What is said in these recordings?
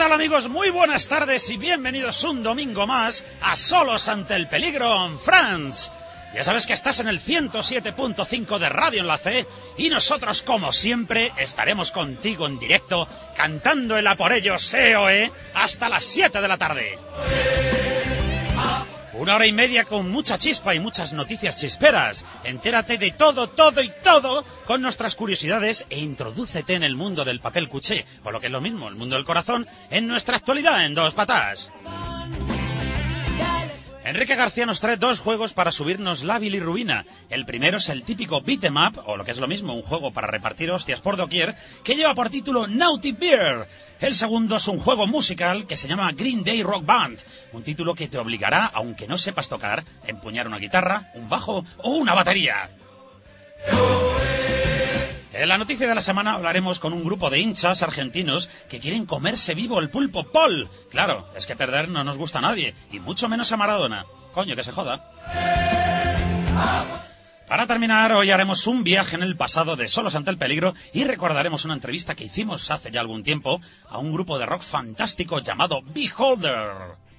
tal, amigos? Muy buenas tardes y bienvenidos un domingo más a Solos ante el Peligro en France. Ya sabes que estás en el 107.5 de Radio Enlace y nosotros, como siempre, estaremos contigo en directo cantando el A por ellos SEOE hasta las 7 de la tarde. 1 hora y media con mucha chispa y muchas noticias chisperas. Entérate de todo con nuestras curiosidades e introdúcete en el mundo del papel cuché, o lo que es lo mismo, el mundo del corazón, en nuestra actualidad en dos patas. Enrique García nos trae dos juegos para subirnos la bilirrubina. El primero es el típico beat 'em up, o lo que es lo mismo, un juego para repartir hostias por doquier, que lleva por título Naughty Bear. El segundo es un juego musical que se llama Green Day Rock Band, un título que te obligará, aunque no sepas tocar, a empuñar una guitarra, un bajo o una batería. En la noticia de la semana hablaremos con un grupo de hinchas argentinos que quieren comerse vivo el pulpo Paul. Claro, es que perder no nos gusta a nadie, y mucho menos a Maradona. Coño, que se joda. Para terminar, hoy haremos un viaje en el pasado de Solos ante el Peligro y recordaremos una entrevista que hicimos hace ya algún tiempo a un grupo de rock fantástico llamado Beholder.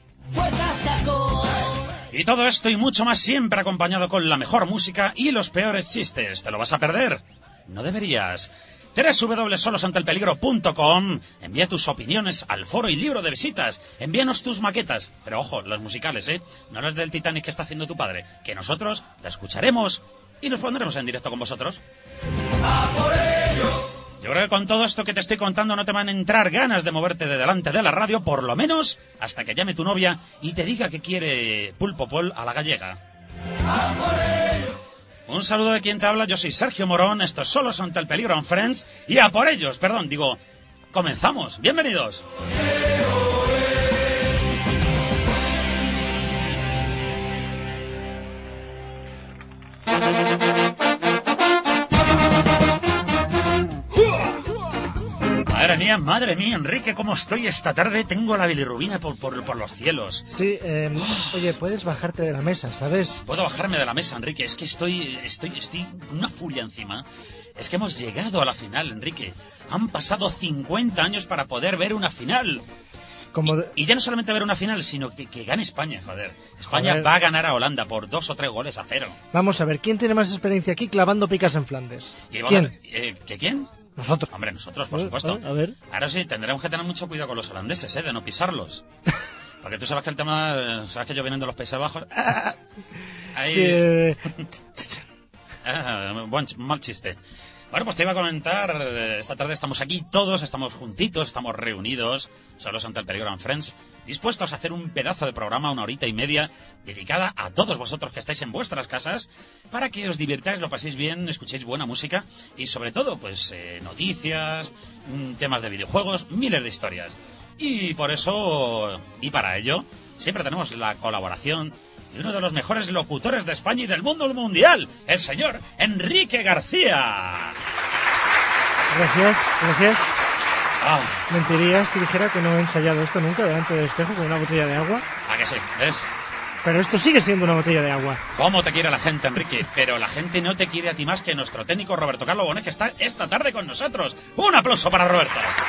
Y todo esto y mucho más siempre acompañado con la mejor música y los peores chistes. ¿Te lo vas a perder? No deberías. www.solosanteelpeligro.com. Envía tus opiniones al foro y libro de visitas. Envíanos tus maquetas. Pero ojo, las musicales, no las del Titanic que está haciendo tu padre. Que nosotros la escucharemos y nos pondremos en directo con vosotros. Yo creo que con todo esto que te estoy contando no te van a entrar ganas de moverte de delante de la radio, por lo menos hasta que llame tu novia y te diga que quiere pulpo Paul a la gallega. Un saludo de quien te habla, yo soy Sergio Morón, esto es Solos ante el Peligro en Friends, y a por ellos, comenzamos, bienvenidos. Madre mía, Enrique, ¿cómo estoy esta tarde? Tengo la bilirrubina por los cielos. Sí, oye, puedes bajarte de la mesa, ¿sabes? Puedo bajarme de la mesa, Enrique, es que estoy una furia encima. Es que hemos llegado a la final, Enrique. Han pasado 50 años para poder ver una final. Y ya no solamente ver una final, sino que gane España, joder. España va a ganar a Holanda por 2 o 3 goles a 0. Vamos a ver, ¿quién tiene más experiencia aquí clavando picas en Flandes? ¿Quién? ¿Quién? Nosotros. Hombre, nosotros, por supuesto. A ver. Ahora sí, tendremos que tener mucho cuidado con los holandeses, de no pisarlos. Porque tú sabes que el tema... Sabes que ellos vienen de los Países Bajos. Ahí... Sí. Mal chiste. Bueno, pues te iba a comentar, esta tarde estamos aquí todos, estamos juntitos, estamos reunidos, Solos ante el Peligro en Friends, dispuestos a hacer un pedazo de programa, 1 horita y media, dedicada a todos vosotros que estáis en vuestras casas, para que os divirtáis, lo paséis bien, escuchéis buena música y sobre todo, pues, noticias, temas de videojuegos, miles de historias. Y por eso, y para ello, siempre tenemos la colaboración de uno de los mejores locutores de España y del mundo mundial, el señor Enrique García. Gracias. Mentiría si dijera que no he ensayado esto nunca delante del espejo con una botella de agua. ¿A que sí? ¿Ves? Pero esto sigue siendo una botella de agua. ¿Cómo te quiere la gente, Enrique? Pero la gente no te quiere a ti más que nuestro técnico Roberto Carlos Bonet, que está esta tarde con nosotros. ¡Un aplauso para Roberto!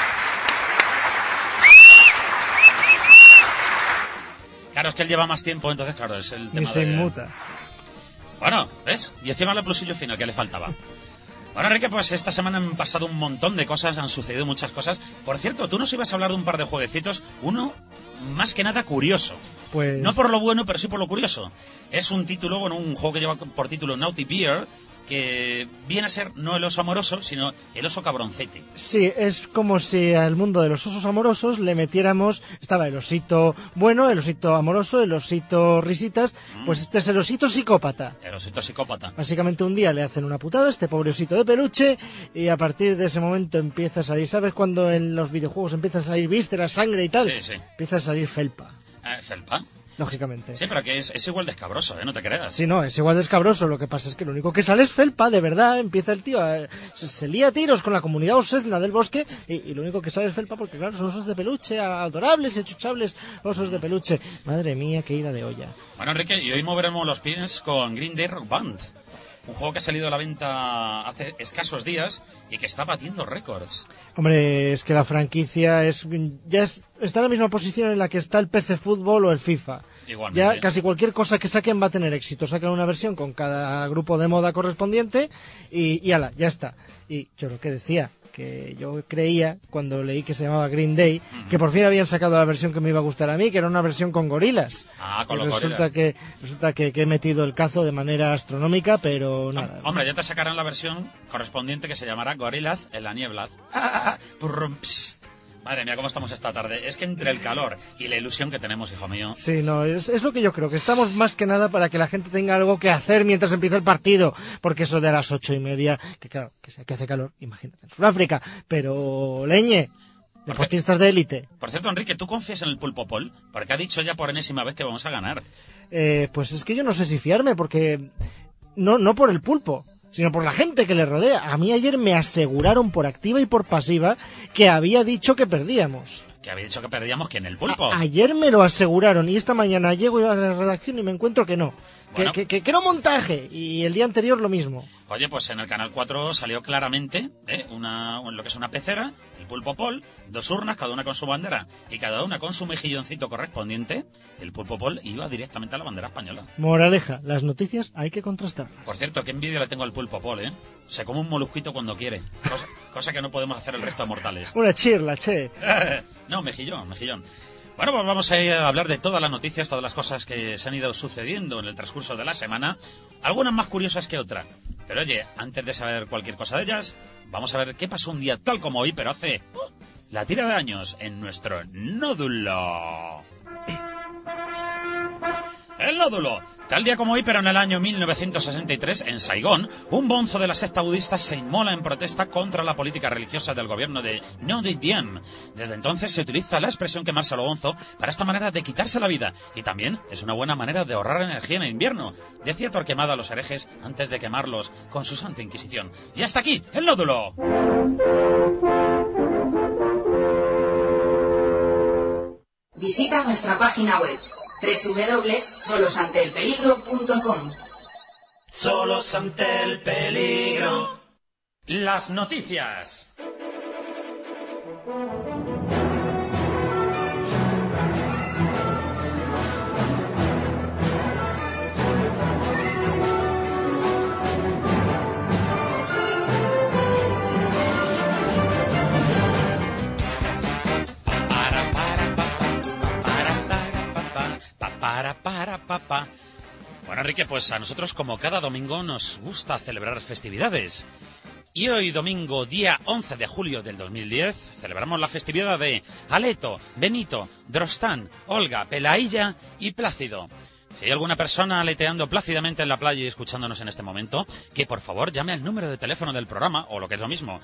Claro, es que él lleva más tiempo, entonces, claro, es el tema y se inmuta. Bueno, ¿ves? Y encima el plusillo final que le faltaba. Bueno, Enrique, pues esta semana han pasado un montón de cosas, han sucedido muchas cosas. Por cierto, tú nos ibas a hablar de un par de jueguecitos, uno más que nada curioso. Pues... No por lo bueno, pero sí por lo curioso. Es un título, un juego que lleva por título Naughty Bear, que viene a ser no el oso amoroso, sino el oso cabroncete. Sí, es como si al mundo de los osos amorosos le metiéramos... Estaba el osito bueno, el osito amoroso, el osito risitas... Pues este es el osito psicópata. El osito psicópata. Básicamente un día le hacen una putada a este pobre osito de peluche y a partir de ese momento empieza a salir... ¿Sabes cuando en los videojuegos empieza a salir vísceras, sangre y tal? Sí. Empieza a salir felpa. ¿Felpa? Lógicamente. Sí, pero que es igual de escabroso, no te creas. Sí, no, es igual de escabroso. Lo que pasa es que lo único que sale es felpa, de verdad. Empieza el tío se lía a tiros con la comunidad osezna del bosque y lo único que sale es felpa porque, claro, son osos de peluche, adorables y achuchables osos de peluche. Madre mía, qué ida de olla. Bueno, Enrique, y hoy moveremos los pies con Green Day Rock Band. un juego que ha salido a la venta hace escasos días y que está batiendo récords. Hombre, es que la franquicia está en la misma posición en la que está el PC Fútbol o el FIFA. Igualmente. Ya casi cualquier cosa que saquen va a tener éxito. Sacan una versión con cada grupo de moda correspondiente y ala, ya está. Y yo lo que decía, que yo creía cuando leí que se llamaba Green Day, que por fin habían sacado la versión que me iba a gustar a mí, que era una versión con gorilas. Con los resulta gorilas. Resulta que he metido el cazo de manera astronómica, pero nada. Hombre, ya te sacarán la versión correspondiente que se llamará Gorillaz en la niebla. Purrum, pss. Madre mía, cómo estamos esta tarde. Es que entre el calor y la ilusión que tenemos, hijo mío. Sí, no, es lo que yo creo, que estamos más que nada para que la gente tenga algo que hacer mientras empieza el partido. Porque eso de a las 8:30, que claro, que hace calor, imagínate, en Sudáfrica. Pero, leñe, deportistas de élite. Por cierto, Enrique, ¿tú confías en el Pulpo Pol? Porque ha dicho ya por enésima vez que vamos a ganar. Pues es que yo no sé si fiarme, porque no por el pulpo, sino por la gente que le rodea. A mí ayer me aseguraron por activa y por pasiva que había dicho que perdíamos. Que había dicho que perdíamos, que en el Pulpo. Ayer me lo aseguraron y esta mañana llego a la redacción y me encuentro que no. Bueno. Que era un montaje, y el día anterior lo mismo. Oye, pues en el Canal 4 salió claramente lo que es una pecera, el Pulpo Pol, 2 urnas, cada una con su bandera y cada una con su mejilloncito correspondiente. El Pulpo Pol iba directamente a la bandera española. Moraleja, las noticias hay que contrastarlas. Por cierto, qué envidia le tengo al Pulpo Pol, ¿eh? Se come un molusquito cuando quiere, cosa que no podemos hacer el resto de mortales. Una chirla, che. No, mejillón. Bueno, pues vamos a hablar de todas las noticias, todas las cosas que se han ido sucediendo en el transcurso de la semana, algunas más curiosas que otras. Pero oye, antes de saber cualquier cosa de ellas, vamos a ver qué pasó un día tal como hoy, pero hace la tira de años en nuestro nódulo. El nódulo. Tal día como hoy, pero en el año 1963, en Saigón, un bonzo de la secta budista se inmola en protesta contra la política religiosa del gobierno de Ngo Diem. Desde entonces se utiliza la expresión quemarse lo bonzo para esta manera de quitarse la vida. Y también es una buena manera de ahorrar energía en el invierno. Decía Torquemada a los herejes antes de quemarlos con su santa inquisición. Y hasta aquí, el nódulo. Visita nuestra página web www.solosanteelpeligro.com. Solos ante el peligro. Las noticias. Para. Bueno, Enrique, pues a nosotros, como cada domingo, nos gusta celebrar festividades. Y hoy, domingo, día 11 de julio del 2010, celebramos la festividad de Aleto, Benito, Drostán, Olga, Pelailla y Plácido. Si hay alguna persona aleteando plácidamente en la playa y escuchándonos en este momento, que por favor llame al número de teléfono del programa, o lo que es lo mismo,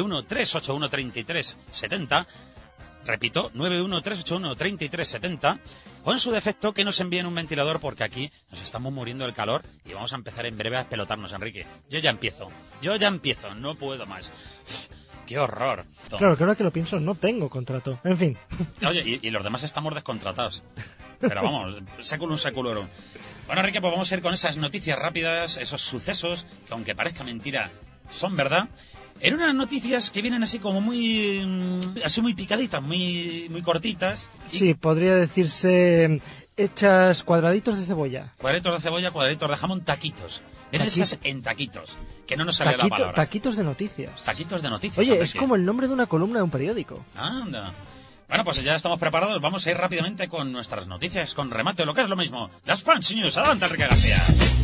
913813370. Repito, 913813370, o en su defecto que nos envíen un ventilador, porque aquí nos estamos muriendo del calor y vamos a empezar en breve a pelotarnos, Enrique. Yo ya empiezo, no puedo más. ¡Qué horror! Claro, que ahora que lo pienso, no tengo contrato. En fin. Oye, y los demás estamos descontratados. Pero vamos, seculum seculorum. Bueno, Enrique, pues vamos a ir con esas noticias rápidas, esos sucesos que, aunque parezca mentira, son verdad. En unas noticias que vienen así como muy picaditas, muy cortitas. Sí, podría decirse hechas cuadraditos de cebolla. Cuadraditos de cebolla, cuadraditos de jamón, taquitos. Vienen hechas en taquitos, que no nos sale la palabra. Taquitos de noticias. Taquitos de noticias. Oye, es como el nombre de una columna de un periódico. Anda. Bueno, pues ya estamos preparados. Vamos a ir rápidamente con nuestras noticias, con remate, lo que es lo mismo. Las Punch News. Adelante, Enrique García.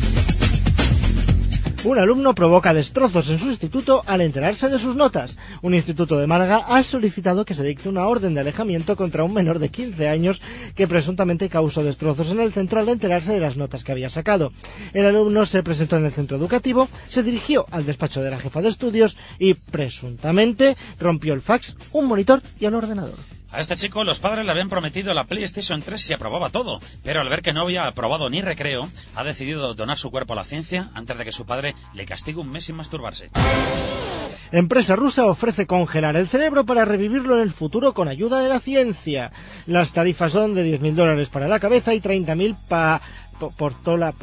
Un alumno provoca destrozos en su instituto al enterarse de sus notas. Un instituto de Málaga ha solicitado que se dicte una orden de alejamiento contra un menor de 15 años que presuntamente causó destrozos en el centro al enterarse de las notas que había sacado. El alumno se presentó en el centro educativo, se dirigió al despacho de la jefa de estudios y, presuntamente, rompió el fax, un monitor y el ordenador. A este chico los padres le habían prometido la PlayStation 3 si aprobaba todo, pero al ver que no había aprobado ni recreo, ha decidido donar su cuerpo a la ciencia antes de que su padre le castigue un mes sin masturbarse. Empresa rusa ofrece congelar el cerebro para revivirlo en el futuro con ayuda de la ciencia. Las tarifas son de $10.000 para la cabeza y 30.000 para por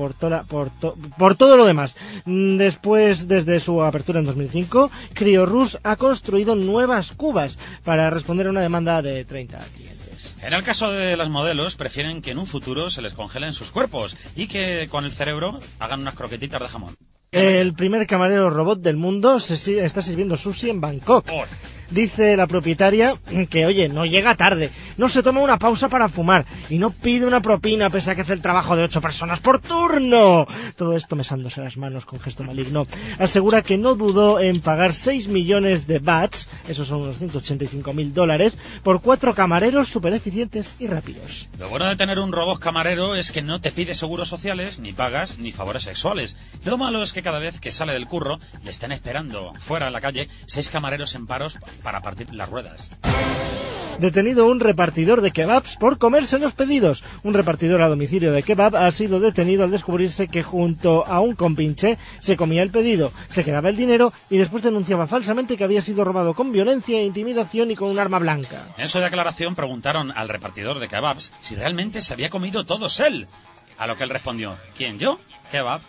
todo lo demás. Después, desde su apertura en 2005, Criorus ha construido nuevas cubas para responder a una demanda de 30 clientes. En el caso de las modelos, prefieren que en un futuro se les congelen sus cuerpos y que con el cerebro hagan unas croquetitas de jamón. El primer camarero robot del mundo está sirviendo sushi en Bangkok. Dice la propietaria que, oye, no llega tarde, no se toma una pausa para fumar y no pide una propina pese a que hace el trabajo de 8 personas por turno. Todo esto mesándose las manos con gesto maligno. Asegura que no dudó en pagar 6 millones de bahts, esos son unos $185.000, por 4 camareros súper eficientes y rápidos. Lo bueno de tener un robot camarero es que no te pide seguros sociales, ni pagas, ni favores sexuales. Lo malo es que cada vez que sale del curro le están esperando fuera en la calle 6 camareros en paros para partir las ruedas. Detenido un repartidor de kebabs por comerse los pedidos. Un repartidor a domicilio de kebab ha sido detenido al descubrirse que junto a un compinche se comía el pedido, se quedaba el dinero y después denunciaba falsamente que había sido robado con violencia, intimidación y con un arma blanca. En su declaración preguntaron al repartidor de kebabs si realmente se había comido todos él. A lo que él respondió: ¿quién, yo? Kebab.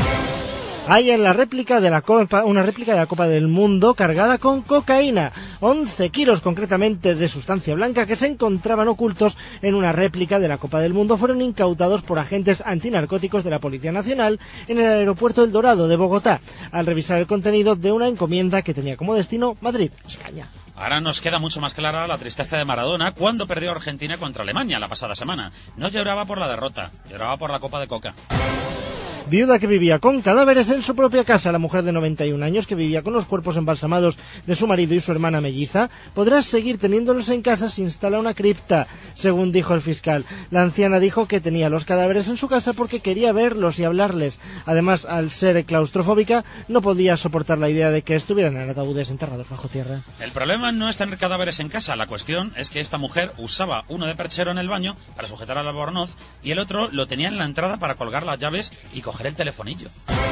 Hay en la réplica de la Copa, una réplica de la Copa del Mundo cargada con cocaína. 11 kilos concretamente de sustancia blanca que se encontraban ocultos en una réplica de la Copa del Mundo fueron incautados por agentes antinarcóticos de la Policía Nacional en el aeropuerto El Dorado de Bogotá, al revisar el contenido de una encomienda que tenía como destino Madrid, España. Ahora nos queda mucho más clara la tristeza de Maradona cuando perdió Argentina contra Alemania la pasada semana. No lloraba por la derrota, lloraba por la copa de coca. Viuda que vivía con cadáveres en su propia casa. La mujer de 91 años que vivía con los cuerpos embalsamados de su marido y su hermana melliza podrá seguir teniéndolos en casa si instala una cripta, según dijo el fiscal. La anciana dijo que tenía los cadáveres en su casa porque quería verlos y hablarles. Además, al ser claustrofóbica, no podía soportar la idea de que estuvieran en ataúdes enterrados bajo tierra. El problema no es tener cadáveres en casa. La cuestión es que esta mujer usaba uno de perchero en el baño para sujetar al albornoz y el otro lo tenía en la entrada para colgar las llaves y coger el telefonillo.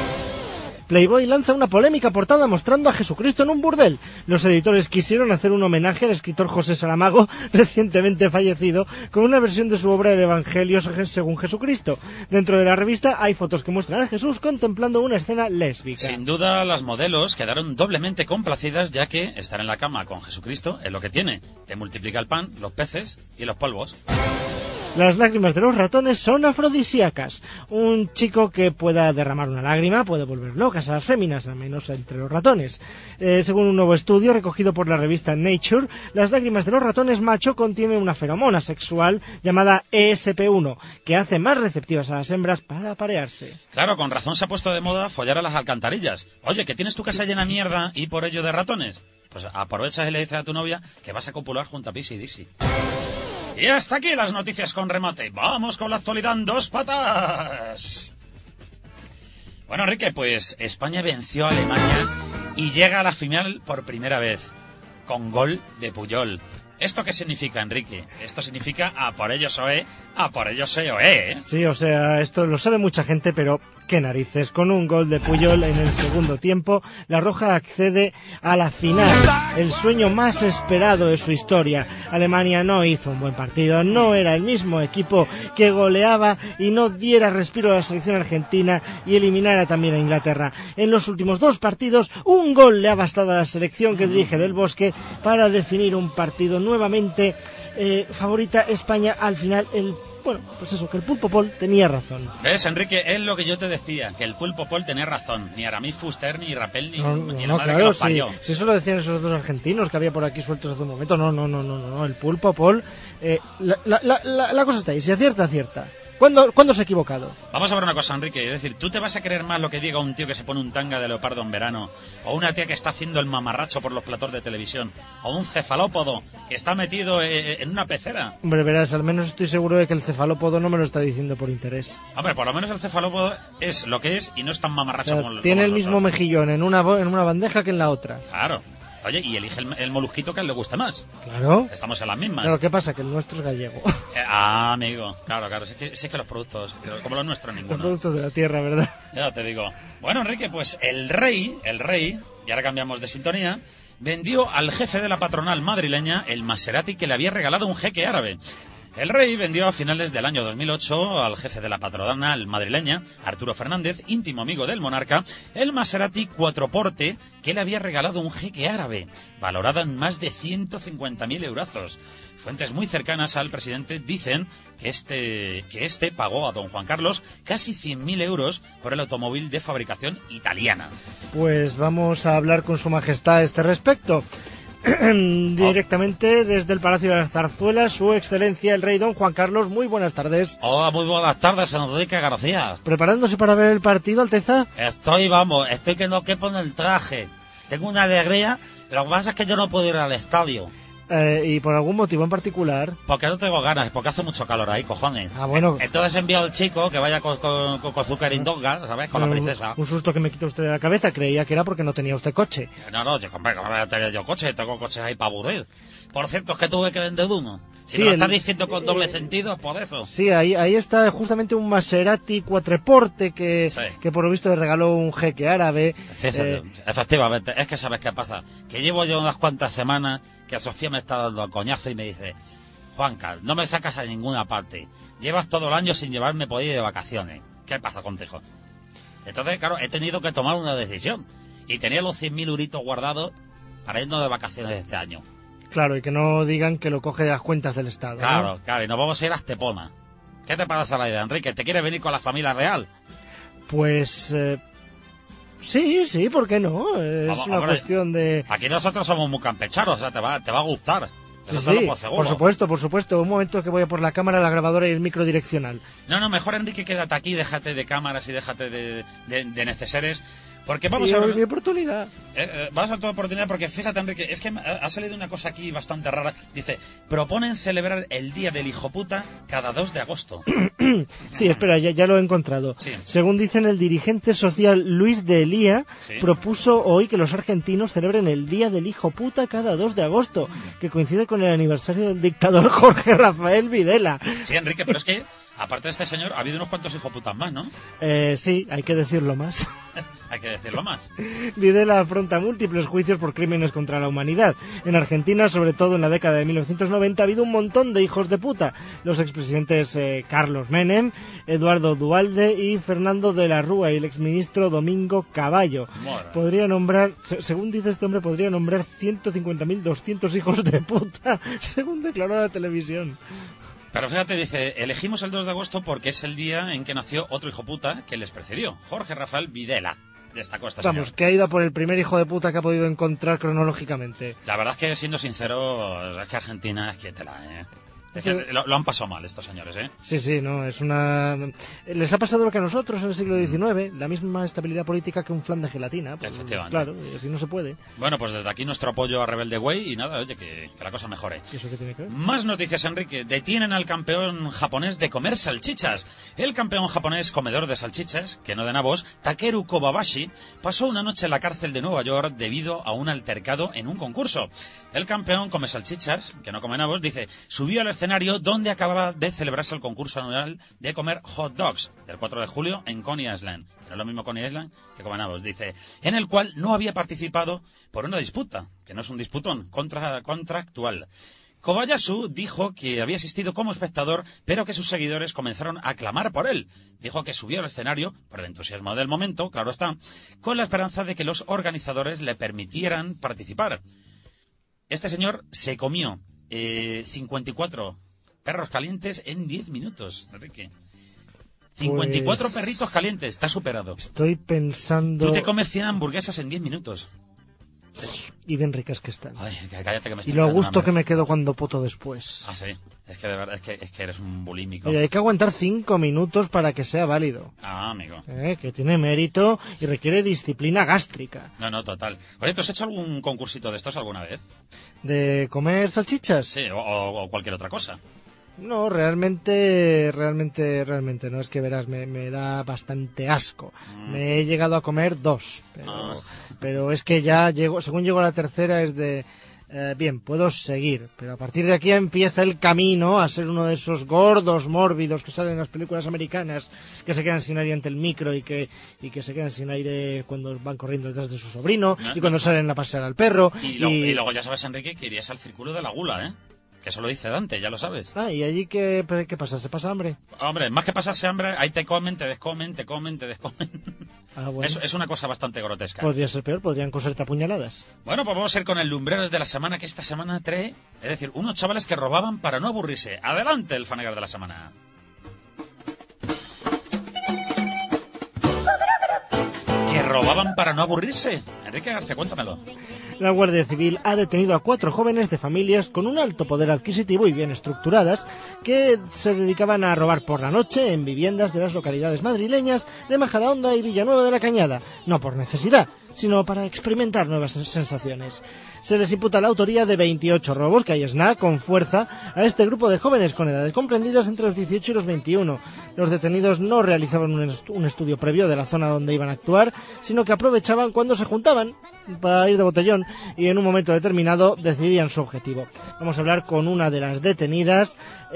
Playboy lanza una polémica portada mostrando a Jesucristo en un burdel. Los editores quisieron hacer un homenaje al escritor José Saramago, recientemente fallecido, con una versión de su obra El Evangelio según Jesucristo. Dentro de la revista hay fotos que muestran a Jesús contemplando una escena lésbica. Sin duda, las modelos quedaron doblemente complacidas, ya que estar en la cama con Jesucristo es lo que tiene. Te multiplica el pan, los peces y los polvos. Las lágrimas de los ratones son afrodisíacas. Un chico que pueda derramar una lágrima puede volver locas a las féminas, al menos entre los ratones. Según un nuevo estudio recogido por la revista Nature, las lágrimas de los ratones macho contienen una feromona sexual llamada ESP1, que hace más receptivas a las hembras para aparearse. Claro, con razón se ha puesto de moda follar a las alcantarillas. Oye, ¿que tienes tu casa llena de mierda y por ello de ratones? Pues aprovechas y le dices a tu novia que vas a copular junto a Pisi y Disi. Y hasta aquí las noticias con remate. Vamos con la actualidad en 2 patas. Bueno, Enrique, pues España venció a Alemania y llega a la final por primera vez, con gol de Puyol. ¿Esto qué significa, Enrique? Esto significa a por ellos oe, a por ellos oe, ¿eh? Sí, o sea, esto lo sabe mucha gente, pero qué narices. Con un gol de Puyol en el segundo tiempo, La Roja accede a la final, el sueño más esperado de su historia. Alemania no hizo un buen partido, no era el mismo equipo que goleaba y no diera respiro a la selección argentina y eliminara también a Inglaterra. En los últimos 2 partidos, un gol le ha bastado a la selección que dirige Del Bosque para definir un partido nuevamente favorita España. Al final, bueno, pues eso, que el Pulpo Pol tenía razón. ¿Ves, Enrique? Es lo que yo te decía, que el Pulpo Pol tenía razón. Ni Aramis Fuster, ni Rappel, ni la madre claro, que los parió. Si eso lo decían esos 2 argentinos que había por aquí sueltos hace un momento. No, el Pulpo Pol, la cosa está ahí, si acierta, acierta. ¿Cuándo se ha equivocado? Vamos a ver una cosa, Enrique. Es decir, ¿tú te vas a creer más lo que diga un tío que se pone un tanga de leopardo en verano? ¿O una tía que está haciendo el mamarracho por los platós de televisión? ¿O un cefalópodo que está metido en una pecera? Hombre, verás, al menos estoy seguro de que el cefalópodo no me lo está diciendo por interés. Hombre, por lo menos el cefalópodo es lo que es y no es tan mamarracho como los tiene el otros. mismo mejillón en una bandeja que en la otra. Claro. Oye, y elige el molusquito que a él le gusta más. Claro. Estamos en las mismas. Claro, ¿qué pasa? Que el nuestro es gallego. Amigo, claro. Si es que los productos, como los nuestros, ninguno. Los productos de la tierra, ¿verdad? Ya te digo. Bueno, Enrique, pues el rey, y ahora cambiamos de sintonía, vendió al jefe de la patronal madrileña el Maserati que le había regalado un jeque árabe. El rey vendió a finales del año 2008 al jefe de la patronal madrileña, Arturo Fernández, íntimo amigo del monarca, el Maserati Quattroporte que le había regalado un jeque árabe, valorado en más de 150.000 eurazos. Fuentes muy cercanas al presidente dicen que este pagó a don Juan Carlos casi 100.000 euros por el automóvil de fabricación italiana. Pues vamos a hablar con su majestad a este respecto. Directamente desde el Palacio de las Zarzuelas, su excelencia el rey don Juan Carlos. Muy buenas tardes. Hola, muy buenas tardes, Enrique García. ¿Preparándose para ver el partido, Alteza? Estoy que no quepo en el traje. Tengo una alegría, lo que pasa es que yo no puedo ir al estadio. ¿Y por algún motivo en particular? Porque no tengo ganas, porque hace mucho calor ahí, cojones. Ah, bueno. Entonces he enviado al chico que vaya con su querindonga, ¿sabes? Con la princesa. Un susto que me quita usted de la cabeza. Creía que era porque no tenía usted coche. No, yo compré, ¿cómo voy a tener yo coche? Tengo coches ahí para aburrir. Por cierto, es que tuve que vender uno. Si sí, me lo estás diciendo con doble sentido, es por eso. Sí, ahí está justamente un Maserati Quattroporte que por lo visto le regaló un jeque árabe. Sí, efectivamente. Es que ¿sabes qué pasa? Que llevo yo unas cuantas semanas que Sofía me está dando el coñazo y me dice: Juanca, no me sacas a ninguna parte. Llevas todo el año sin llevarme por ir de vacaciones. ¿Qué pasa contigo? Entonces, claro, he tenido que tomar una decisión. Y tenía los 100.000 euritos guardados para irnos de vacaciones este año. Claro, y que no digan que lo coge de las cuentas del Estado. Claro, ¿no? claro, y nos vamos a ir a Estepona. ¿Qué te parece la idea, Enrique? ¿Te quieres venir con la familia real? Pues... sí, ¿por qué no? Es una cuestión de... Aquí nosotros somos muy campechanos, o sea, te va a gustar. Sí, por supuesto. Un momento que voy a por la cámara, la grabadora y el micro direccional. No, mejor, Enrique, quédate aquí, déjate de cámaras y déjate de neceseres. Porque vamos a ver... mi oportunidad. Vas a tu oportunidad porque fíjate, Enrique, es que ha salido una cosa aquí bastante rara. Dice, proponen celebrar el Día del Hijoputa cada 2 de agosto. Sí, espera, ya lo he encontrado. Sí. Según dicen, el dirigente social Luis de Elía propuso hoy que los argentinos celebren el Día del Hijoputa cada 2 de agosto, que coincide con el aniversario del dictador Jorge Rafael Videla. Sí, Enrique, pero es que, aparte de este señor, ha habido unos cuantos hijoputas más, ¿no? Sí, hay que decirlo más. Hay que decirlo más. Videla afronta múltiples juicios por crímenes contra la humanidad. En Argentina, sobre todo en la década de 1990, ha habido un montón de hijos de puta. Los expresidentes Carlos Menem, Eduardo Duhalde y Fernando de la Rúa y el exministro Domingo Cavallo. Podría nombrar, según dice este hombre, podría nombrar 150.200 hijos de puta, según declaró la televisión. Pero fíjate, dice, elegimos el 2 de agosto porque es el día en que nació otro hijo puta que les precedió, Jorge Rafael Videla. Destacó este señor. Vamos, que ha ido a por el primer hijo de puta que ha podido encontrar cronológicamente. La verdad es que, siendo sincero, es que Argentina es que es que lo han pasado mal estos señores, ¿eh? Sí, no, es una... Les ha pasado lo que a nosotros en el siglo XIX, la misma estabilidad política que un flan de gelatina. Pues, efectivamente. Claro, así no se puede. Bueno, pues desde aquí nuestro apoyo a Rebelde Way y nada, oye, que la cosa mejore. ¿Y eso qué tiene que ver? Más noticias, Enrique. Detienen al campeón japonés de comer salchichas. El campeón japonés comedor de salchichas, que no de nabos, Takeru Kobayashi, pasó una noche en la cárcel de Nueva York debido a un altercado en un concurso. El campeón come salchichas, que no come nabos, dice, subió al escenario donde acababa de celebrarse el concurso anual de comer hot dogs del 4 de julio en Coney Island. No es lo mismo Coney Island que Comanabos, dice, en el cual no había participado por una disputa, que no es un disputón, contractual. Kobayashi dijo que había asistido como espectador, pero que sus seguidores comenzaron a clamar por él. Dijo que subió al escenario, por el entusiasmo del momento, claro está, con la esperanza de que los organizadores le permitieran participar. Este señor se comió 54 perros calientes en 10 minutos, Enrique. 54 perritos calientes, está superado. Estoy pensando... Tú te comes 100 hamburguesas en 10 minutos. Y bien ricas que están. Ay, cállate que me y lo a gusto que me quedo cuando poto después. Ah, sí. Es que de verdad, es que eres un bulímico. Oye, hay que aguantar 5 minutos para que sea válido. Ah, amigo. Que tiene mérito y requiere disciplina gástrica. No, total. Oye, ¿tú has hecho algún concursito de estos alguna vez? ¿De comer salchichas? Sí, o cualquier otra cosa. No, realmente no, es que verás, me da bastante asco. Me he llegado a comer 2, pero es que ya según llego a la tercera es de... bien, puedo seguir, pero a partir de aquí empieza el camino a ser uno de esos gordos mórbidos que salen en las películas americanas, que se quedan sin aire ante el micro y que se quedan sin aire cuando van corriendo detrás de su sobrino y cuando salen a pasear al perro. Y luego ya sabes, Enrique, que irías al círculo de la gula, ¿eh? Que eso lo dice Dante, ya lo sabes. Ah, ¿y allí qué pasa? ¿Se pasa hambre? Hombre, más que pasarse hambre, ahí te comen, te descomen, te comen, te descomen. Ah, bueno. Es una cosa bastante grotesca. Podría ser peor, podrían coserte a puñaladas. Bueno, pues vamos a ir con el lumbreros de la semana, que esta semana trae, es decir, unos chavales que robaban para no aburrirse. Adelante, el fanegar de la semana. ¿Que robaban para no aburrirse? Enrique García, cuéntamelo. La Guardia Civil ha detenido a 4 jóvenes de familias con un alto poder adquisitivo y bien estructuradas que se dedicaban a robar por la noche en viviendas de las localidades madrileñas de Majadahonda y Villanueva de la Cañada, no por necesidad, sino para experimentar nuevas sensaciones. Se les imputa la autoría de 28 robos que allanará con fuerza a este grupo de jóvenes con edades comprendidas entre los 18 y los 21. Los detenidos no realizaban un estudio previo de la zona donde iban a actuar, sino que aprovechaban cuando se juntaban para ir de botellón y en un momento determinado decidían su objetivo. Vamos a hablar con una de las detenidas.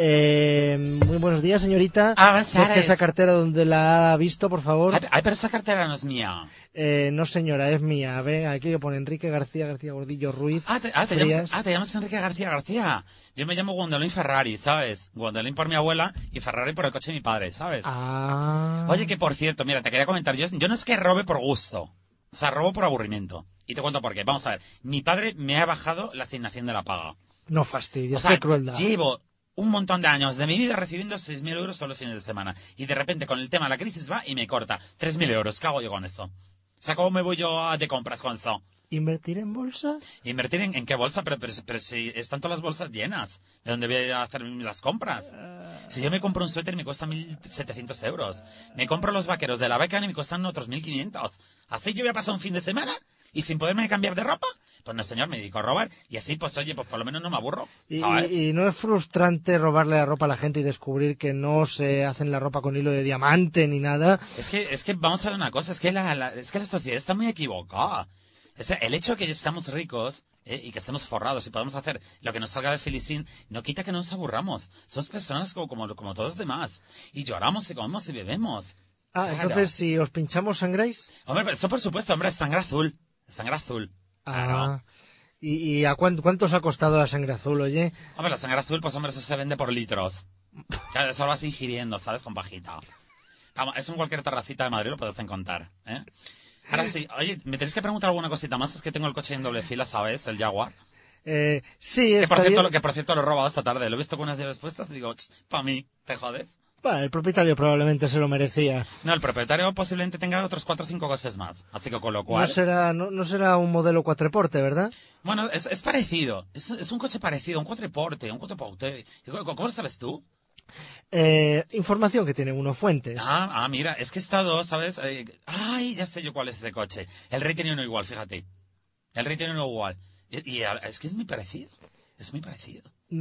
Muy buenos días, señorita. Deje esa cartera donde la ha visto, por favor. Ay, pero esa cartera no es mía. No, señora, es mía. Ve, aquí le pone Enrique García Gordillo Ruiz. Te llamas Enrique García. Yo me llamo Gwendolyn Ferrari, ¿sabes? Gwendolyn por mi abuela y Ferrari por el coche de mi padre, ¿sabes? Ah. Oye, que por cierto, mira, te quería comentar, yo no es que robe por gusto, o sea, robo por aburrimiento. Y te cuento por qué. Vamos a ver, mi padre me ha bajado la asignación de la paga. No fastidies, O sea, qué crueldad. llevo un montón de años de mi vida recibiendo 6.000 euros todos los fines de semana. Y de repente con el tema de la crisis va y me corta 3.000 euros. ¿Qué hago yo con esto? O sea, ¿cómo me voy yo de compras con eso? ¿Invertir en bolsa? ¿Invertir en qué bolsa? Pero si están todas las bolsas llenas. ¿De dónde voy a hacer las compras? Si yo me compro un suéter me cuesta 1.700 euros. Me compro los vaqueros de la Beckham y me cuestan otros 1.500. ¿Así yo voy a pasar un fin de semana? ¿Y sin poderme cambiar de ropa? Pues no, señor, me dedico a robar. Y así, pues oye, pues por lo menos no me aburro, ¿sabes? ¿Y no es frustrante robarle la ropa a la gente y descubrir que no se hacen la ropa con hilo de diamante ni nada? Es que vamos a ver una cosa, es que la sociedad está muy equivocada. El hecho de que estamos ricos y que estemos forrados y podamos hacer lo que nos salga del filistín no quita que no nos aburramos. Somos personas como todos los demás. Y lloramos y comemos y bebemos. Ah, claro. Entonces si os pinchamos, ¿sangráis? Hombre, eso por supuesto, hombre, es sangre azul. Sangre azul. Claro. Ah. ¿Y a cuánto os ha costado la sangre azul, oye? Hombre, la sangre azul, pues hombre, eso se vende por litros. Claro, eso lo vas ingiriendo, ¿sabes? Con pajita. Vamos, eso en cualquier terracita de Madrid lo puedes encontrar, ¿eh? Ahora sí, oye, ¿me tenéis que preguntar alguna cosita más? Es que tengo el coche en doble fila, ¿sabes? El Jaguar. Sí, que por cierto lo he robado esta tarde. Lo he visto con unas llaves puestas y digo, pa' mí, ¿te jodes? Bueno, el propietario probablemente se lo merecía. No, el propietario posiblemente tenga otros 4 o 5 cosas más. Así que con lo cual... No será un modelo cuatreporte, ¿verdad? Bueno, es parecido. Es un coche parecido, un cuatreporte. ¿Cómo lo sabes tú? Información que tiene uno, fuentes. Mira, es que he estado, ¿sabes? Ya sé yo cuál es ese coche. El Rey tiene uno igual, fíjate. El Rey tiene uno igual. Y es que es muy parecido. Es muy parecido.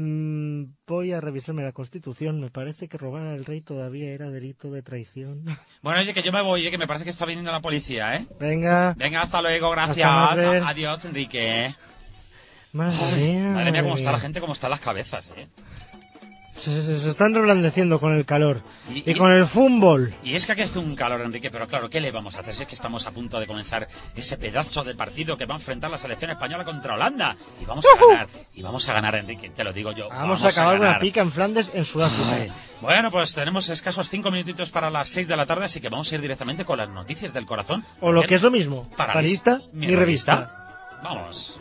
Voy a revisarme la Constitución. Me parece que robar al rey todavía era delito de traición. Bueno, oye, que yo me voy, que me parece que está viniendo la policía, ¿eh? Venga, hasta luego, gracias. Adiós, Enrique. Madre mía, cómo está la gente, cómo están las cabezas, ¿eh? Se están reblandeciendo con el calor. Y con el fútbol. Y es que aquí hace un calor, Enrique, pero claro, ¿qué le vamos a hacer? Si es que estamos a punto de comenzar ese pedazo de partido que va a enfrentar la selección española contra Holanda. Y vamos a ganar. Y vamos a ganar, Enrique, te lo digo yo. Vamos a acabar una pica en Flandes, en Sudáfrica. Bueno, pues tenemos escasos 5 minutitos para las 6 de la tarde, así que vamos a ir directamente con las noticias del corazón. O lo que es lo mismo, Paralista, mi revista. Vamos.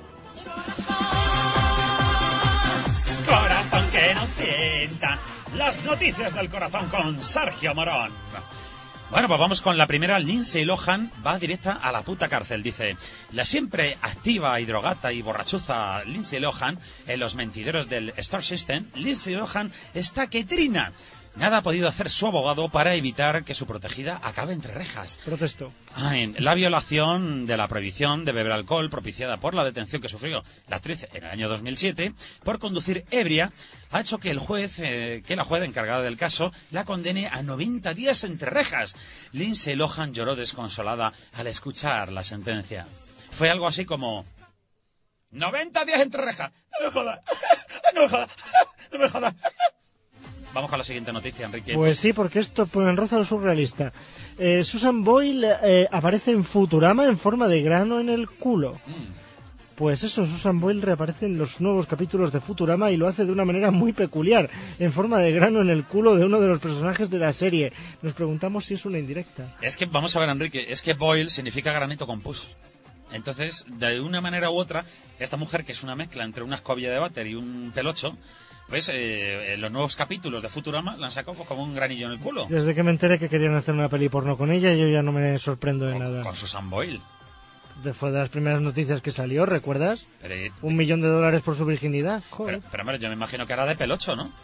Corazón que nos sienta. Las noticias del corazón con Sergio Morón. Bueno, pues vamos con la primera. Lindsay Lohan va directa a la puta cárcel, dice. La siempre activa y drogata y borrachuza Lindsay Lohan en los mentideros del Star System. Lindsay Lohan está que trina. Nada ha podido hacer su abogado para evitar que su protegida acabe entre rejas. Protesto. La violación de la prohibición de beber alcohol propiciada por la detención que sufrió la actriz en el año 2007 por conducir ebria ha hecho que la juez encargada del caso la condene a 90 días entre rejas. Lindsay Lohan lloró desconsolada al escuchar la sentencia. Fue algo así como... 90 días entre rejas. No me jodas. No me jodas. No me jodas. Vamos con la siguiente noticia, Enrique. Pues sí, porque esto en roza lo surrealista. Susan Boyle aparece en Futurama en forma de grano en el culo. Pues eso, Susan Boyle reaparece en los nuevos capítulos de Futurama y lo hace de una manera muy peculiar, en forma de grano en el culo de uno de los personajes de la serie. Nos preguntamos si es una indirecta. Es que, vamos a ver, Enrique, es que Boyle significa granito con pus. Entonces, de una manera u otra, esta mujer, que es una mezcla entre una escobilla de váter y un pelocho, pues en los nuevos capítulos de Futurama la han sacado pues, como un granillo en el culo. Desde que me enteré que querían hacer una peli porno con ella, yo ya no me sorprendo de nada. Con Susan Boyle. Fue de las primeras noticias que salió, ¿recuerdas? Pero, $1 millón por su virginidad. Joder. Pero hombre, yo me imagino que era de pelocho, ¿no?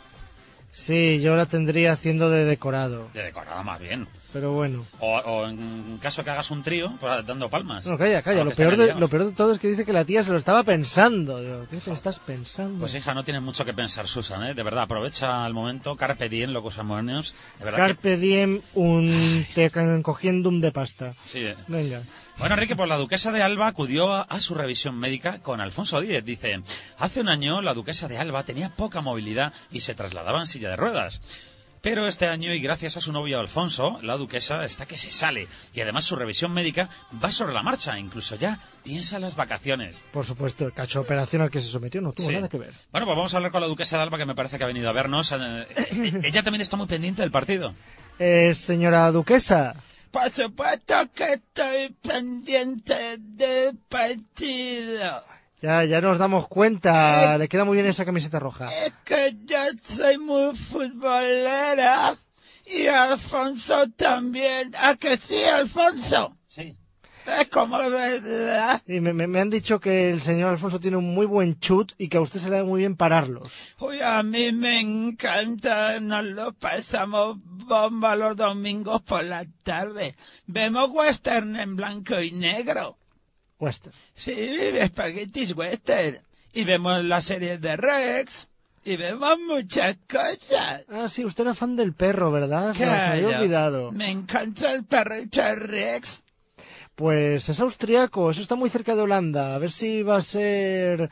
Sí, yo la tendría haciendo de decorado. De decorado más bien. Pero bueno. O en caso que hagas un trío, pues, dando palmas. No, calla. Lo peor de todo es que dice que la tía se lo estaba pensando. Digo, ¿qué te estás pensando? Pues hija, no tienes mucho que pensar, Susan, ¿eh? De verdad, aprovecha el momento. Carpe diem, locos amonios. De verdad Carpe diem, un te cogiendo un de pasta. Sí. Venga. Bueno, Enrique, pues la duquesa de Alba acudió a su revisión médica con Alfonso X. Dice, hace un año la duquesa de Alba tenía poca movilidad y se trasladaba en silla de ruedas. Pero este año, y gracias a su novio Alfonso, la duquesa está que se sale. Y además su revisión médica va sobre la marcha. Incluso ya piensa en las vacaciones. Por supuesto, el cacho operación al que se sometió no tuvo nada que ver. Bueno, pues vamos a hablar con la duquesa de Alba, que me parece que ha venido a vernos. Ella también está muy pendiente del partido. Señora duquesa. Por supuesto que estoy pendiente del partido. Ya nos damos cuenta. Le queda muy bien esa camiseta roja. Es que yo soy muy futbolera. Y Alfonso también. ¿A que sí, Alfonso? Sí. Es como verdad. Y me han dicho que el señor Alfonso tiene un muy buen chut y que a usted se le da muy bien pararlos. Uy, a mí me encanta. Nos lo pasamos bomba los domingos por la tarde. Vemos western en blanco y negro. Western. Sí, espaguetis western. Y vemos las series de Rex. Y vemos muchas cosas. Ah, sí, usted era fan del perro, ¿verdad? Se me había olvidado. Me encanta el perrito Rex. Pues es austriaco, eso está muy cerca de Holanda. A ver si va a ser...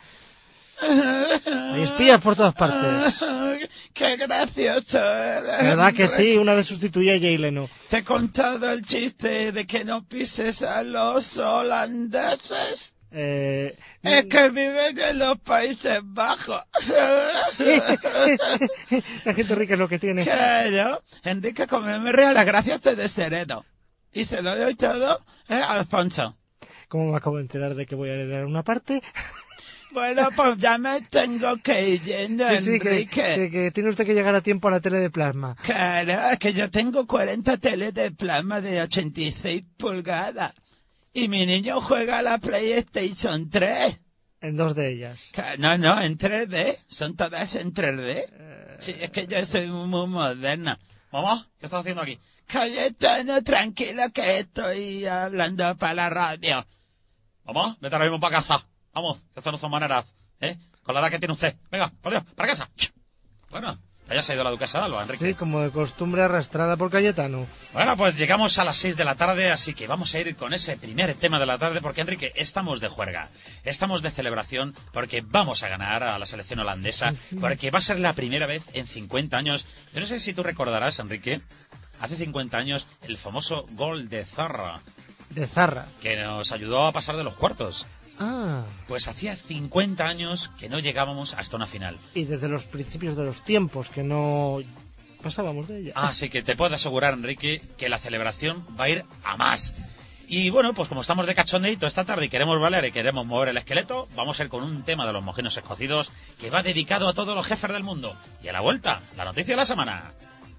Hay espías por todas partes. ¡Qué gracioso! ¿Verdad que sí? Una vez sustituí a Jay Leno. ¿Te he contado el chiste de que no pises a los holandeses? Es que viven en los Países Bajos. La gente rica es lo que tiene. Claro. Enrique, como me río, las gracias te desheredo. Y se lo doy todo a Alfonso. ¿Cómo me acabo de enterar de que voy a heredar una parte? Bueno, pues ya me tengo que ir yendo, sí, Enrique. Que tiene usted que llegar a tiempo a la tele de plasma. Claro, es que yo tengo 40 teles de plasma de 86 pulgadas. Y mi niño juega a la PlayStation 3. En 2 de ellas. No, en 3D. Son todas en 3D. Sí, es que yo soy muy moderna. Mamá, ¿qué estás haciendo aquí? Cayetano, tranquilo que estoy hablando para la radio. Mamá, vete ahora mismo para casa. Vamos, que estas no son maneras, ¿eh? Con la edad que tiene usted. Venga, por Dios, para casa. Bueno, ya se ha ido la duquesa de Alba, Enrique. Sí, como de costumbre, arrastrada por Cayetano. Bueno, pues llegamos a las 6 de la tarde, así que vamos a ir con ese primer tema de la tarde, porque, Enrique, estamos de juerga, estamos de celebración, porque vamos a ganar a la selección holandesa, porque va a ser la primera vez en 50 años. Yo no sé si tú recordarás, Enrique, hace 50 años, el famoso gol de Zarra. De Zarra. Que nos ayudó a pasar de los cuartos. Ah. Pues hacía 50 años que no llegábamos hasta una final. Y desde los principios de los tiempos que no pasábamos de ella. Así que te puedo asegurar, Enrique, que la celebración va a ir a más. Y bueno, pues como estamos de cachondeito esta tarde y queremos valer y queremos mover el esqueleto, vamos a ir con un tema de los mojinos escocidos que va dedicado a todos los jefes del mundo. Y a la vuelta, la noticia de la semana.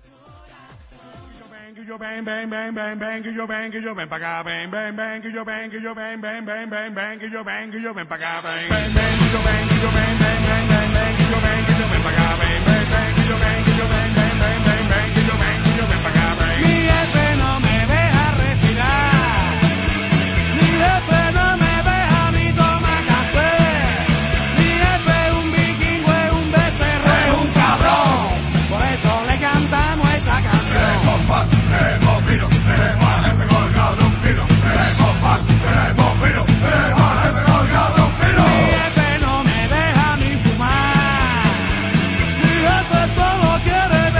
Yo ven, ven, ven, ven, ven, que yo ven para acá, ven, ven, ven, que yo ven, que yo ven, ven, ven, ven, ven, que yo ven para acá, ven, ven, ven, que yo ven, que yo ven, ven, ven, ven, ven, que yo ven, que yo ven para acá, ven, ven, ven, que yo ven, que yo ven, ven, ven, ven, ven, que yo ven, que yo ven para acá, ven. Mi jefe no me deja respirar, mi jefe no me deja ni tomar café, mi jefe es un vikingo, es un becerro, es un cabrón, por eso le cantamos esta canción. Queremos vino, queremos al jefe colgado un pino, queremos pan, queremos vino, queremos al jefe colgado un pino. Mi jefe no me deja ni fumar, mi jefe solo quiere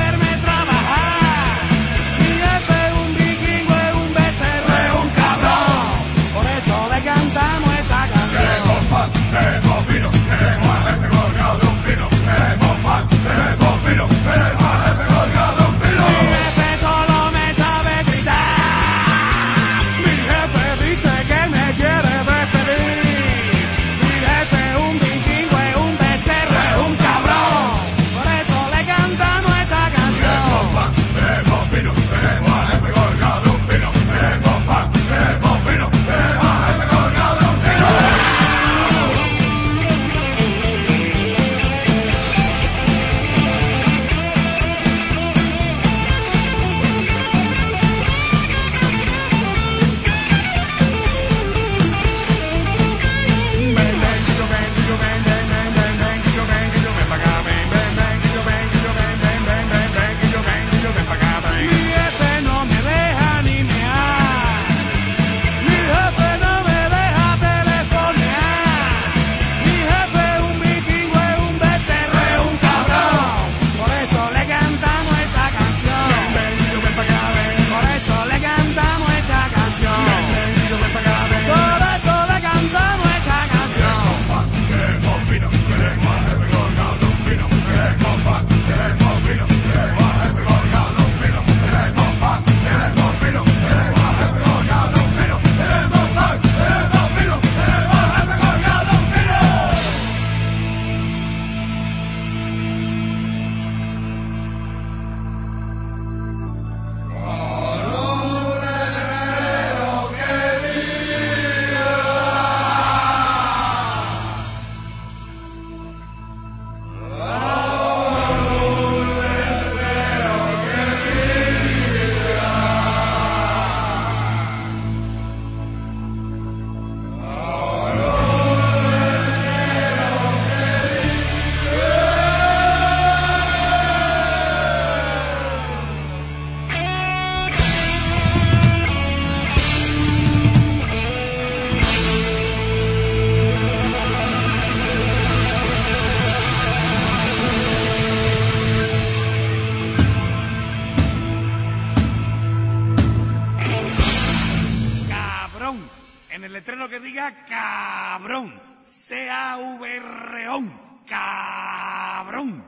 cabrón. En el letrero que diga cabrón. C-A-V-R-O-N. Cabrón.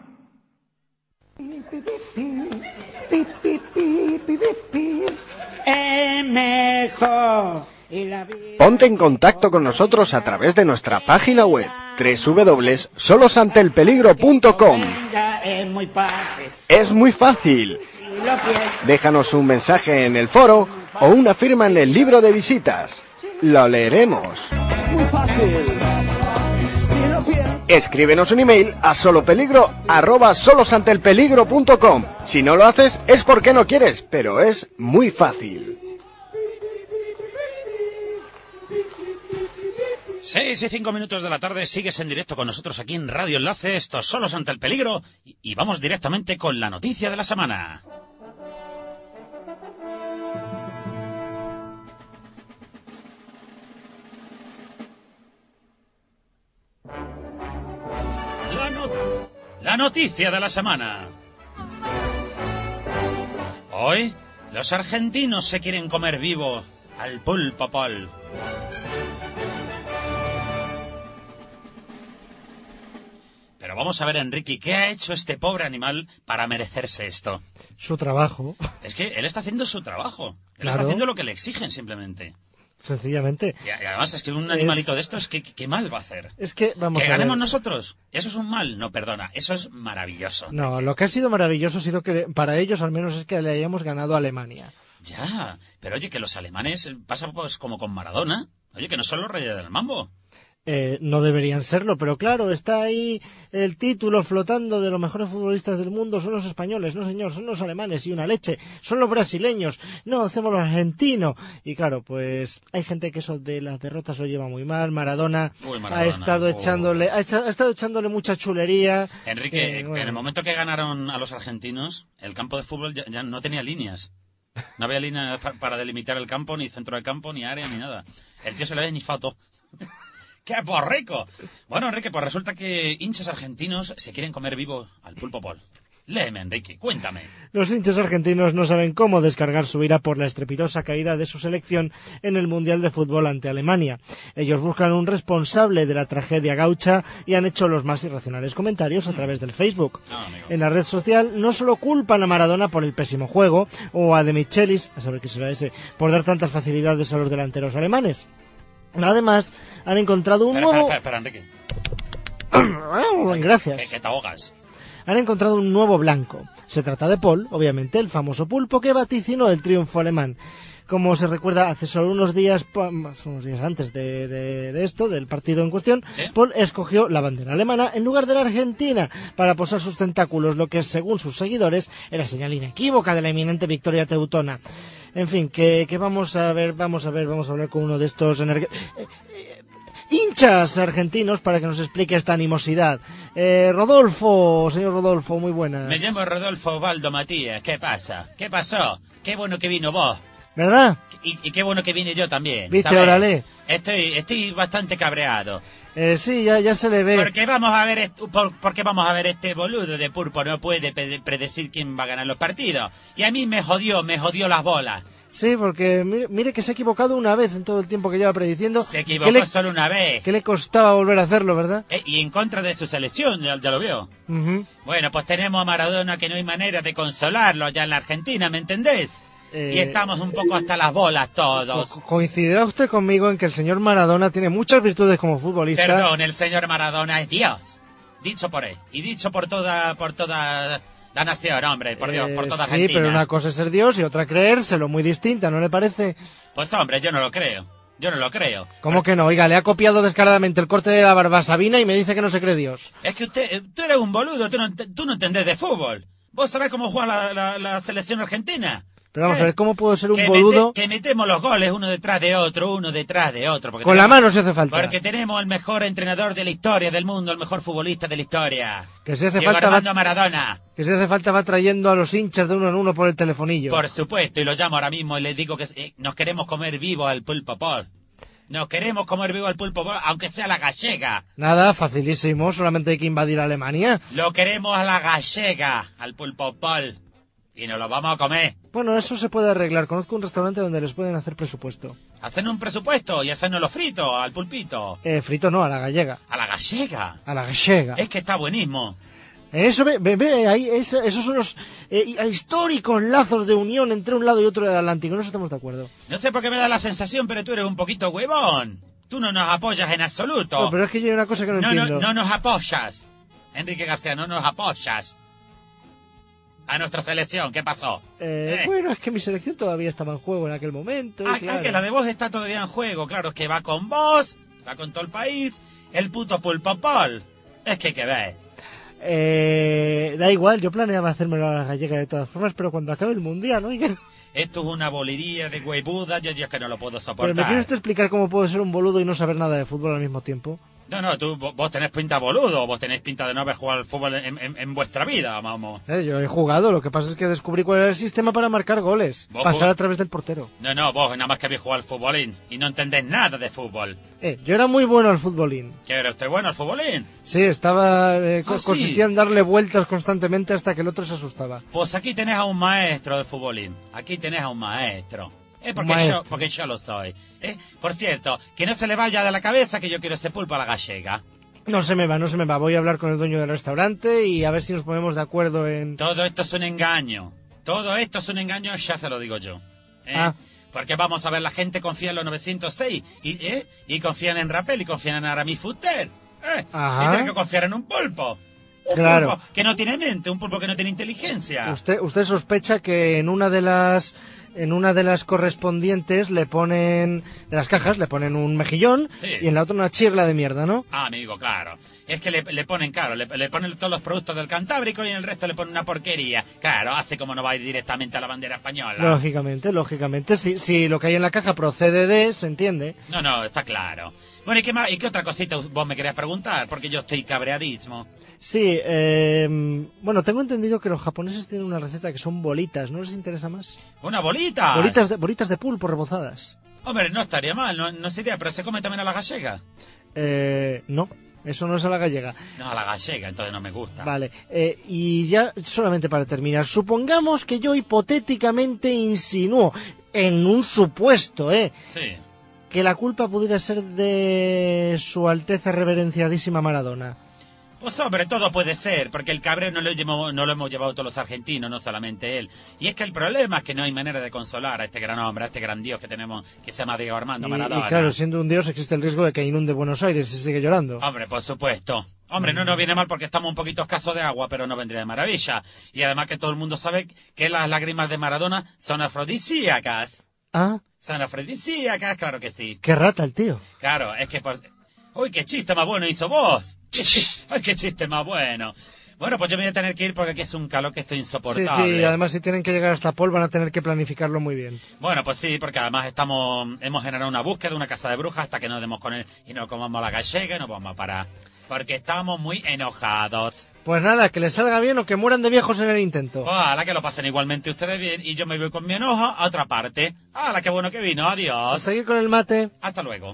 Mejor. Ponte en contacto con nosotros a través de nuestra página web www.solosanteelpeligro.com. Es muy fácil. Déjanos un mensaje en el foro o una firma en el libro de visitas. Lo leeremos. Es muy fácil. Si lo piensas. Escríbenos un email a solopeligro@solosanteelpeligro.com. Si no lo haces es porque no quieres, pero es muy fácil. 6:05 de la tarde, sigues en directo con nosotros aquí en Radio Enlace, esto es Solos ante el Peligro, y vamos directamente con la noticia de la semana. La noticia de la semana. Hoy, los argentinos se quieren comer vivo al pulpo Paul. Pero vamos a ver, Enrique, ¿qué ha hecho este pobre animal para merecerse esto? Su trabajo. Es que él está haciendo su trabajo. Él Claro. está haciendo lo que le exigen, simplemente. Sencillamente. Y además es que un animalito de estos, ¿qué mal va a hacer? Es que, vamos ¿Que a ver. ganemos nosotros? ¿Eso es un mal? No, perdona, eso es maravilloso. No, lo que ha sido maravilloso ha sido que, para ellos al menos, es que le hayamos ganado a Alemania. Ya, pero oye, que los alemanes pasan pues como con Maradona. Oye, que no son los reyes del mambo. No deberían serlo, pero claro, está ahí el título flotando de los mejores futbolistas del mundo. Son los españoles, no señor, son los alemanes y una leche. Son los brasileños, no, somos los argentinos. Y claro, pues hay gente que eso de las derrotas lo lleva muy mal. Maradona, ha estado echándole mucha chulería. Enrique, bueno. en el momento que ganaron a los argentinos, el campo de fútbol ya no tenía líneas. No había líneas para delimitar el campo, ni centro de campo, ni área, ni nada. El tío se le había ni foto. ¡Qué borrico! Bueno, Enrique, pues resulta que hinchas argentinos se quieren comer vivo al pulpo Paul. Léeme, Enrique, cuéntame. Los hinchas argentinos no saben cómo descargar su ira por la estrepitosa caída de su selección en el Mundial de Fútbol ante Alemania. Ellos buscan un responsable de la tragedia gaucha y han hecho los más irracionales comentarios a través del Facebook. En la red social no solo culpan a Maradona por el pésimo juego, o a De Michelis, a saber qué será ese, por dar tantas facilidades a los delanteros alemanes. Además, han encontrado un nuevo... Espera, Enrique. Gracias. Que te ahogas. Han encontrado un nuevo blanco. Se trata de Paul, obviamente, el famoso pulpo que vaticinó el triunfo alemán. Como se recuerda, hace solo unos días antes de esto, del partido en cuestión, ¿Sí? Paul escogió la bandera alemana en lugar de la argentina para posar sus tentáculos, lo que según sus seguidores era señal inequívoca de la inminente victoria teutona. En fin, que vamos a hablar con uno de estos hinchas argentinos para que nos explique esta animosidad. Señor Rodolfo, muy buenas. Me llamo Rodolfo Osvaldo Matías. ¿Qué pasa? ¿Qué pasó? Qué bueno que vino vos. ¿Verdad? Y qué bueno que vine yo también. Viste, ¿sabes? órale. Estoy bastante cabreado. Sí, ya se le ve. Porque vamos a ver este boludo de pulpo no puede predecir quién va a ganar los partidos. Y a mí me jodió las bolas. Sí, porque mire que se ha equivocado una vez en todo el tiempo que lleva prediciendo. Se equivocó solo una vez. Que le costaba volver a hacerlo, ¿verdad? Y en contra de su selección, ya lo veo. Uh-huh. Bueno, pues tenemos a Maradona que no hay manera de consolarlo allá en la Argentina, ¿me entendés? Y estamos un poco hasta las bolas todos. Coincidirá usted conmigo en que el señor Maradona tiene muchas virtudes como futbolista. Perdón, el señor Maradona es Dios. Dicho por él. Y dicho por toda la nación, hombre, por Dios, por toda Argentina. Sí, pero una cosa es ser Dios y otra creérselo, muy distinta, ¿no le parece? Pues hombre, yo no lo creo. ¿Cómo que no? Oiga, le ha copiado descaradamente el corte de la barba a Sabina y me dice que no se cree Dios. Es que tú eres un boludo, tú no entendés de fútbol. ¿Vos sabés cómo juega la selección argentina? Pero vamos a ver, ¿cómo puedo ser un boludo? Que metemos los goles uno detrás de otro. Con la mano si hace falta. Porque tenemos el mejor entrenador de la historia del mundo, el mejor futbolista de la historia. Que si hace Diego falta Armando Maradona. Que si hace falta va trayendo a los hinchas de uno en uno por el telefonillo. Por supuesto, y lo llamo ahora mismo y les digo que nos queremos comer vivo al pulpo Paul. Nos queremos comer vivo al pulpo Paul, aunque sea la gallega. Nada, facilísimo, solamente hay que invadir Alemania. Lo queremos a la gallega, al pulpo Paul. Y nos lo vamos a comer. Bueno, eso se puede arreglar. Conozco un restaurante donde les pueden hacer presupuesto. Hacernos un presupuesto y hacernos los fritos, al pulpito. Frito no, a la gallega. A la gallega. A la gallega. Es que está buenísimo. Eso, ahí, esos son los históricos lazos de unión entre un lado y otro del Atlántico. No estamos de acuerdo. No sé por qué me da la sensación, pero tú eres un poquito huevón. Tú no nos apoyas en absoluto. No, pero es que yo hay una cosa que no entiendo. No nos apoyas. Enrique García, no nos apoyas. A nuestra selección, ¿qué pasó? Bueno, es que mi selección todavía estaba en juego en aquel momento. Claro. Que la de vos está todavía en juego. Claro, es que va con vos, va con todo el país, el puto pulpopol. Es que hay que ver. Da igual, yo planeaba hacérmelo a la gallega de todas formas, pero cuando acabe el mundial, ¿no? Esto es una bolería de huevuda, yo es que no lo puedo soportar. Pero ¿me quieres explicar cómo puedo ser un boludo y no saber nada de fútbol al mismo tiempo? No, vos tenés pinta boludo, vos tenés pinta de no haber jugado al fútbol en vuestra vida, vamos. Yo he jugado, lo que pasa es que descubrí cuál era el sistema para marcar goles. Pasar a través del portero. No, vos nada más que habéis jugado al futbolín y no entendés nada de fútbol. Yo era muy bueno al futbolín. ¿Qué era usted bueno al futbolín? Sí, estaba... consistía en darle vueltas constantemente hasta que el otro se asustaba. Pues aquí tenés a un maestro de futbolín. Aquí tenés a un maestro. Porque yo lo soy. Por cierto, que no se le vaya de la cabeza que yo quiero ese pulpo a la gallega. No se me va. Voy a hablar con el dueño del restaurante y a ver si nos ponemos de acuerdo en... Todo esto es un engaño. Ya se lo digo yo. Porque vamos a ver, la gente confía en los 906 y confían en Rappel y confían en Aramis Fuster. Y tienen que confiar en un pulpo. Claro. Pulpo que no tiene mente, un pulpo que no tiene inteligencia. Usted sospecha que en una de las correspondientes le ponen, de las cajas, le ponen un mejillón, sí, y en la otra una chirla de mierda, ¿no? Amigo, claro. Es que le ponen, claro, le ponen todos los productos del Cantábrico y en el resto le ponen una porquería. Claro, hace como no va a ir directamente a la bandera española. Lógicamente. Si lo que hay en la caja procede de, se entiende. No, está claro. Bueno, ¿y qué más? ¿Y qué otra cosita vos me querías preguntar? Porque yo estoy cabreadísimo. Sí, bueno, tengo entendido que los japoneses tienen una receta que son bolitas, ¿no les interesa más? ¿Una bolita? Bolitas de pulpo rebozadas. Hombre, no estaría mal, no es idea, pero ¿se come también a la gallega? No, eso no es a la gallega. No, a la gallega, entonces no me gusta. Vale, y ya solamente para terminar, supongamos que yo hipotéticamente insinúo, en un supuesto, Sí. que la culpa pudiera ser de Su Alteza Reverenciadísima Maradona. Pues sobre todo puede ser, porque el cabreo no lo hemos llevado todos los argentinos, no solamente él. Y es que el problema es que no hay manera de consolar a este gran hombre, a este gran dios que tenemos, que se llama Diego Armando Maradona. Y claro, siendo un dios existe el riesgo de que inunde Buenos Aires y sigue llorando. Hombre, por supuesto. Hombre, no nos viene mal porque estamos un poquito escasos de agua, pero no vendría de maravilla. Y además que todo el mundo sabe que las lágrimas de Maradona son afrodisíacas. ¿Ah? Son afrodisíacas, claro que sí. Qué rata el tío. Claro, es que... ¡Uy, qué chiste más bueno hizo vos! ¡Ay, qué chiste más bueno! Bueno, pues yo me voy a tener que ir porque aquí es un calor que estoy insoportable. Sí, además si tienen que llegar hasta Paul van a tener que planificarlo muy bien. Bueno, pues sí, porque además hemos generado una búsqueda de una casa de brujas hasta que nos demos con él y nos comamos la gallega y nos vamos a parar. Porque estamos muy enojados. Pues nada, que les salga bien o que mueran de viejos en el intento. Ojalá que lo pasen igualmente ustedes bien y yo me voy con mi enojo a otra parte. ¡Hala, qué bueno que vino! ¡Adiós! A seguir con el mate. Hasta luego.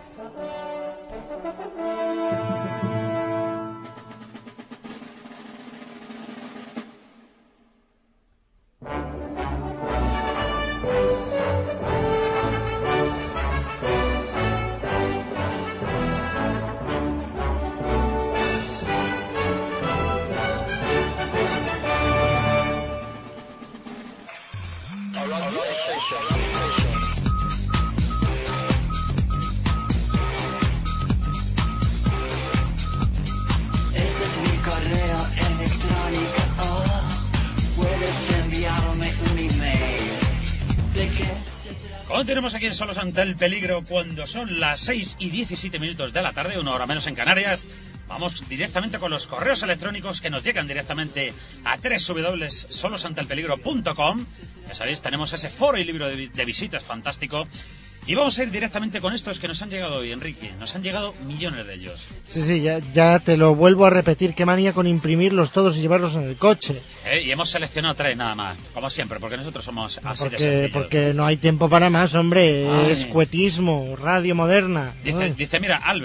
Continuamos aquí en Solos ante el Peligro cuando son las 6:17 de la tarde, una hora menos en Canarias. Vamos directamente con los correos electrónicos que nos llegan directamente a www.solosanteelpeligro.com. Ya sabéis, tenemos ese foro y libro de visitas fantástico. Y vamos a ir directamente con estos que nos han llegado hoy, Enrique. Nos han llegado millones de ellos. Sí, ya te lo vuelvo a repetir. Qué manía con imprimirlos todos y llevarlos en el coche. Y hemos seleccionado 3 nada más, como siempre, porque nosotros somos así de sencillos. Porque no hay tiempo para más, hombre. Escuetismo, radio moderna. Dice, mira, Albert,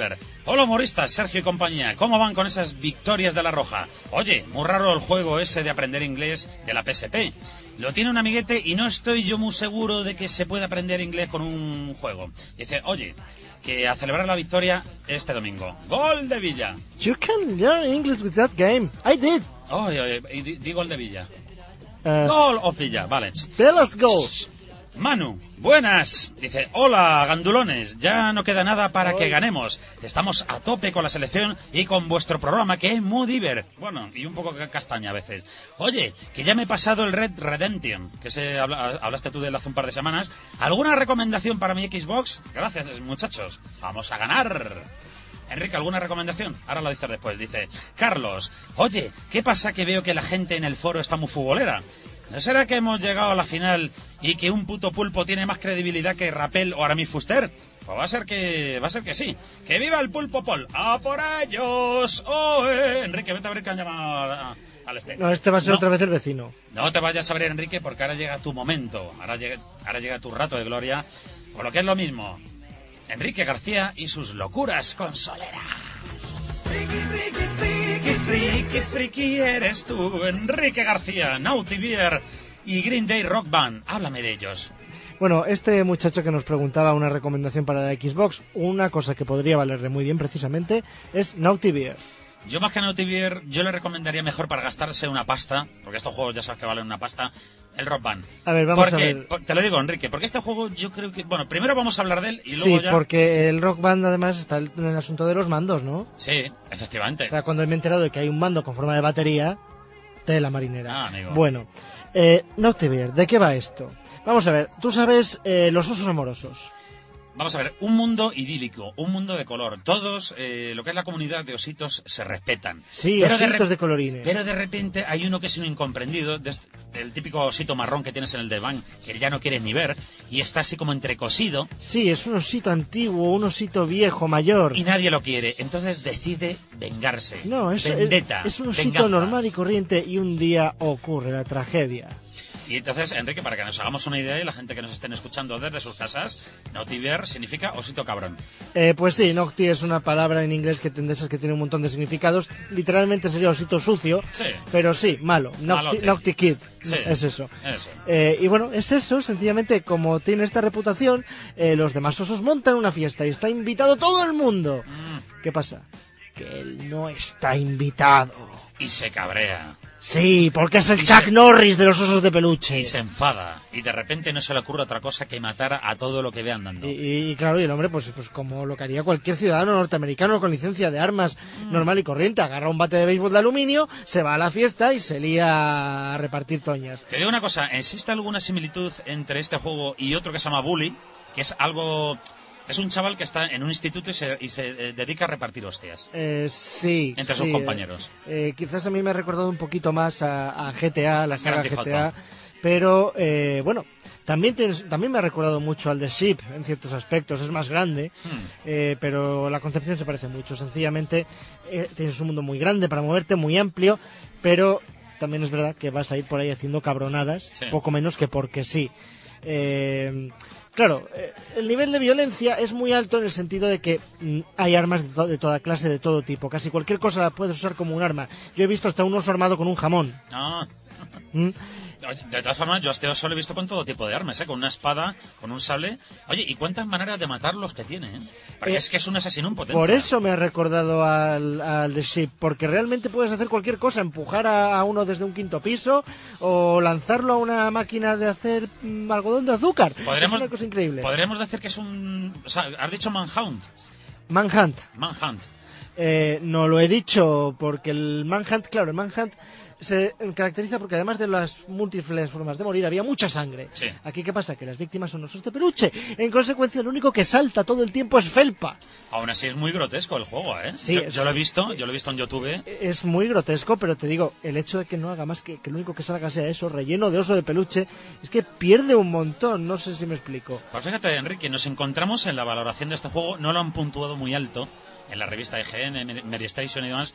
Hola humoristas, Sergio y compañía, ¿cómo van con esas victorias de la Roja? Oye, muy raro el juego ese de aprender inglés de la PSP. Lo tiene un amiguete y no estoy yo muy seguro de que se pueda aprender inglés con un juego. Dice, oye, que a celebrar la victoria este domingo. ¡Gol de Villa! You can learn English with that game. I did. Oye, di gol de Villa. Uh, Gol of Villa, vale. Let's go. Manu, buenas. Dice, hola, gandulones. Ya no queda nada para que ganemos. Estamos a tope con la selección y con vuestro programa, que es muy diver. Bueno, y un poco castaña a veces. Oye, que ya me he pasado el Red Redemption, que hablaste tú de él hace un par de semanas. ¿Alguna recomendación para mi Xbox? Gracias, muchachos. Vamos a ganar. Enrique, ¿alguna recomendación? Ahora lo dices después. Dice, Carlos, oye, ¿qué pasa que veo que la gente en el foro está muy futbolera? ¿No será que hemos llegado a la final y que un puto pulpo tiene más credibilidad que Rappel o Aramis Fuster? Pues va a ser que sí. ¡Que viva el pulpo Pol! ¡A por ellos! ¡Oh, Enrique, vete a ver que han llamado al este. No, este va a ser otra vez el vecino. No te vayas a ver, Enrique, porque ahora llega tu momento. Ahora llega tu rato de gloria. Por lo que es lo mismo. Enrique García y sus locuras consoleras. Friki eres tú, Enrique García, Naughty Beer y Green Day Rock Band. Háblame de ellos. Bueno, este muchacho que nos preguntaba una recomendación para la Xbox, una cosa que podría valerle muy bien precisamente es Naughty Beer. Yo más que Naughty Beer, yo le recomendaría mejor para gastarse una pasta, porque estos juegos ya sabes que valen una pasta, el Rock Band. A ver, vamos a ver. Te lo digo, Enrique, porque este juego yo creo que... Bueno, primero vamos a hablar de él y luego sí, ya... porque el Rock Band además está en el asunto de los mandos, ¿no? Sí, efectivamente. O sea, cuando me he enterado de que hay un mando con forma de batería, tela marinera. Ah, amigo. Bueno, Naughty Beer, ¿de qué va esto? Vamos a ver, tú sabes los osos amorosos. Vamos a ver, un mundo idílico, un mundo de color. Todos, lo que es la comunidad de ositos, se respetan. Sí, pero ositos de colorines. Pero de repente hay uno que es un incomprendido, del típico osito marrón que tienes en el desván, que ya no quieres ni ver, y está así como entrecosido. Sí, es un osito antiguo, un osito viejo, mayor. Y nadie lo quiere, entonces decide vengarse. No, Vendetta, es un osito venganza. normal y corriente y un día ocurre la tragedia. Y entonces, Enrique, para que nos hagamos una idea y la gente que nos estén escuchando desde sus casas, Naughty Beer significa osito cabrón. Pues sí, Naughty es una palabra en inglés que tiene un montón de significados. Literalmente sería osito sucio, Sí. pero sí, malo. Naughty Kid, Sí. es eso. Eso. Y bueno, es eso, sencillamente, como tiene esta reputación, los demás osos montan una fiesta y está invitado todo el mundo. ¿Qué pasa? Que él no está invitado. Y se cabrea. Sí, porque es el Y Chuck se- Norris de los osos de peluche. Y se enfada. Y de repente no se le ocurre otra cosa que matar a todo lo que ve andando. Y claro, y el hombre, pues como lo que haría cualquier ciudadano norteamericano con licencia de armas normal y corriente, agarra un bate de béisbol de aluminio, se va a la fiesta y se lía a repartir toñas. Te digo una cosa, ¿existe alguna similitud entre este juego y otro que se llama Bully? Que es algo... Es un chaval que está en un instituto y se dedica a repartir hostias. Sí. Entre sí, sus compañeros. Quizás a mí me ha recordado un poquito más a GTA, la saga Grand Theft GTA, Auto. pero bueno, también me ha recordado mucho al de Sheep en ciertos aspectos, es más grande, pero la concepción se parece mucho. Sencillamente tienes un mundo muy grande para moverte, muy amplio, pero también es verdad que vas a ir por ahí haciendo cabronadas, Sí. poco menos que porque sí. Claro, el nivel de violencia es muy alto en el sentido de que hay armas de toda clase, de todo tipo. Casi cualquier cosa la puedes usar como un arma. Yo he visto hasta un oso armado con un jamón. Ah. ¿Mm? De todas formas, yo a este oso lo he visto con todo tipo de armas, con una espada, con un sable. Oye, ¿y cuántas maneras de matarlos que tiene? Porque es que es un asesino en potencia. Por eso me ha recordado al The Ship, porque realmente puedes hacer cualquier cosa, empujar a uno desde un quinto piso o lanzarlo a una máquina de hacer algodón de azúcar. Es una cosa increíble. Podríamos decir que es un... O sea, has dicho Manhunt. Manhunt. Manhunt. No lo he dicho porque el Manhunt se caracteriza porque además de las múltiples formas de morir había mucha sangre. Sí. Aquí ¿qué pasa? Que las víctimas son osos de peluche. En consecuencia, lo único que salta todo el tiempo es felpa. Aún así es muy grotesco el juego, ¿eh? Sí, yo lo he visto en YouTube. Es muy grotesco, pero te digo, el hecho de que no haga más que lo único que salga sea eso, relleno de oso de peluche, es que pierde un montón. No sé si me explico. Pues fíjate, Enrique, nos encontramos en la valoración de este juego, no lo han puntuado muy alto en la revista IGN, Mary Station y demás,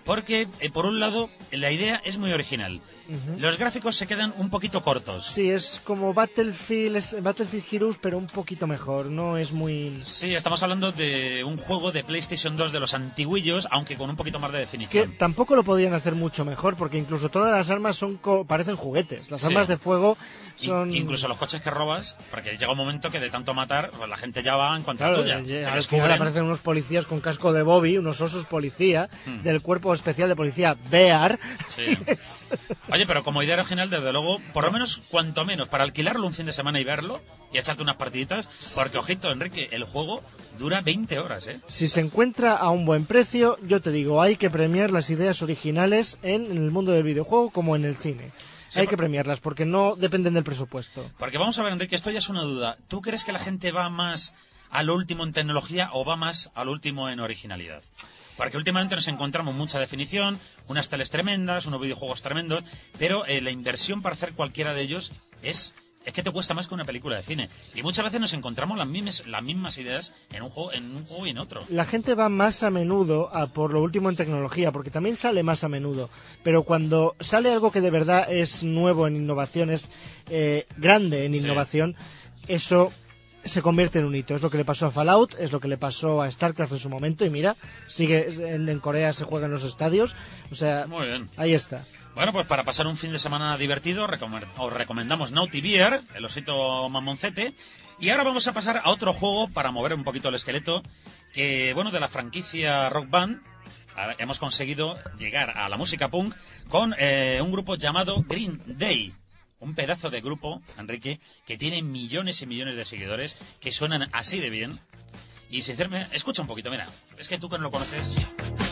Porque, por un lado, la idea es muy original. Los gráficos se quedan un poquito cortos. Sí, es como Battlefield Heroes, pero un poquito mejor, no es muy... Sí, estamos hablando de un juego de PlayStation 2 de los antiguillos, aunque con un poquito más de Es definición. que tampoco lo podían hacer mucho mejor, porque incluso todas las armas parecen juguetes. Las Sí. armas de fuego son... Incluso los coches que robas, porque llega un momento que de tanto matar, pues la gente ya va en contra Claro, tuya. Te al descubren. final aparecen unos policías con casco de Bobby, unos osos policía, del cuerpo especial de policía Bear. Sí. Oye, pero como idea original, desde luego, por lo menos, cuanto menos, para alquilarlo un fin de semana y verlo, y echarte unas partiditas, porque, ojito, Enrique, el juego dura 20 horas, ¿eh? Si se encuentra a un buen precio, yo te digo, hay que premiar las ideas originales en el mundo del videojuego como en el cine. Sí, Hay que premiarlas porque no dependen del presupuesto. Porque vamos a ver, Enrique, esto ya es una duda. ¿Tú crees que la gente va más a lo último en tecnología o va más a lo último en originalidad? Porque últimamente nos encontramos mucha definición, unas teles tremendas, unos videojuegos tremendos, pero la inversión para hacer cualquiera de ellos es que te cuesta más que una película de cine. Y muchas veces nos encontramos las mismas ideas en un juego y en otro. La gente va más a menudo a por lo último en tecnología, porque también sale más a menudo. Pero cuando sale algo que de verdad es nuevo en innovación, es grande en innovación, eso se convierte en un hito. Es lo que le pasó a Fallout, es lo que le pasó a StarCraft en su momento, y mira, sigue en Corea se juega en los estadios. O sea, Muy bien. ahí está. Bueno, pues para pasar un fin de semana divertido os recomendamos Naughty Bear, el osito mamoncete. Y ahora vamos a pasar a otro juego para mover un poquito el esqueleto, que, bueno, de la franquicia Rock Band hemos conseguido llegar a la música punk con un grupo llamado Green Day. Un pedazo de grupo, Enrique, que tiene millones y millones de seguidores, que suenan así de bien. Y sinceramente, escucha un poquito, mira, es que tú que no lo conoces...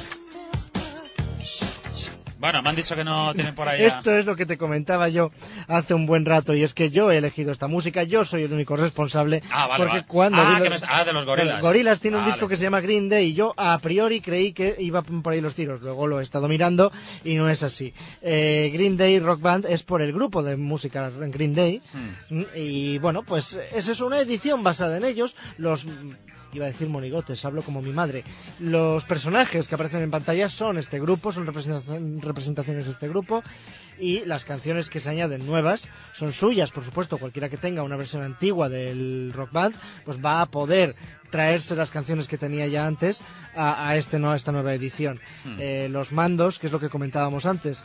Bueno, me han dicho que no tienen por ahí... Esto es lo que te comentaba yo hace un buen rato, y es que yo he elegido esta música, yo soy el único responsable. Vale, porque vale. cuando de los Gorillaz. Gorillaz tiene un Vale. disco que se llama Green Day, y yo a priori creí que iba por ahí los tiros, luego lo he estado mirando y no es así. Green Day Rock Band es por el grupo de música Green Day, y bueno, pues es eso, una edición basada en ellos. Iba a decir monigotes, hablo como mi madre. Los personajes que aparecen en pantalla son este grupo, son representaciones de este grupo, y las canciones que se añaden nuevas son suyas, por supuesto. Cualquiera que tenga una versión antigua del Rock Band pues va a poder traerse las canciones que tenía ya antes a esta nueva edición. Los mandos, que es lo que comentábamos antes,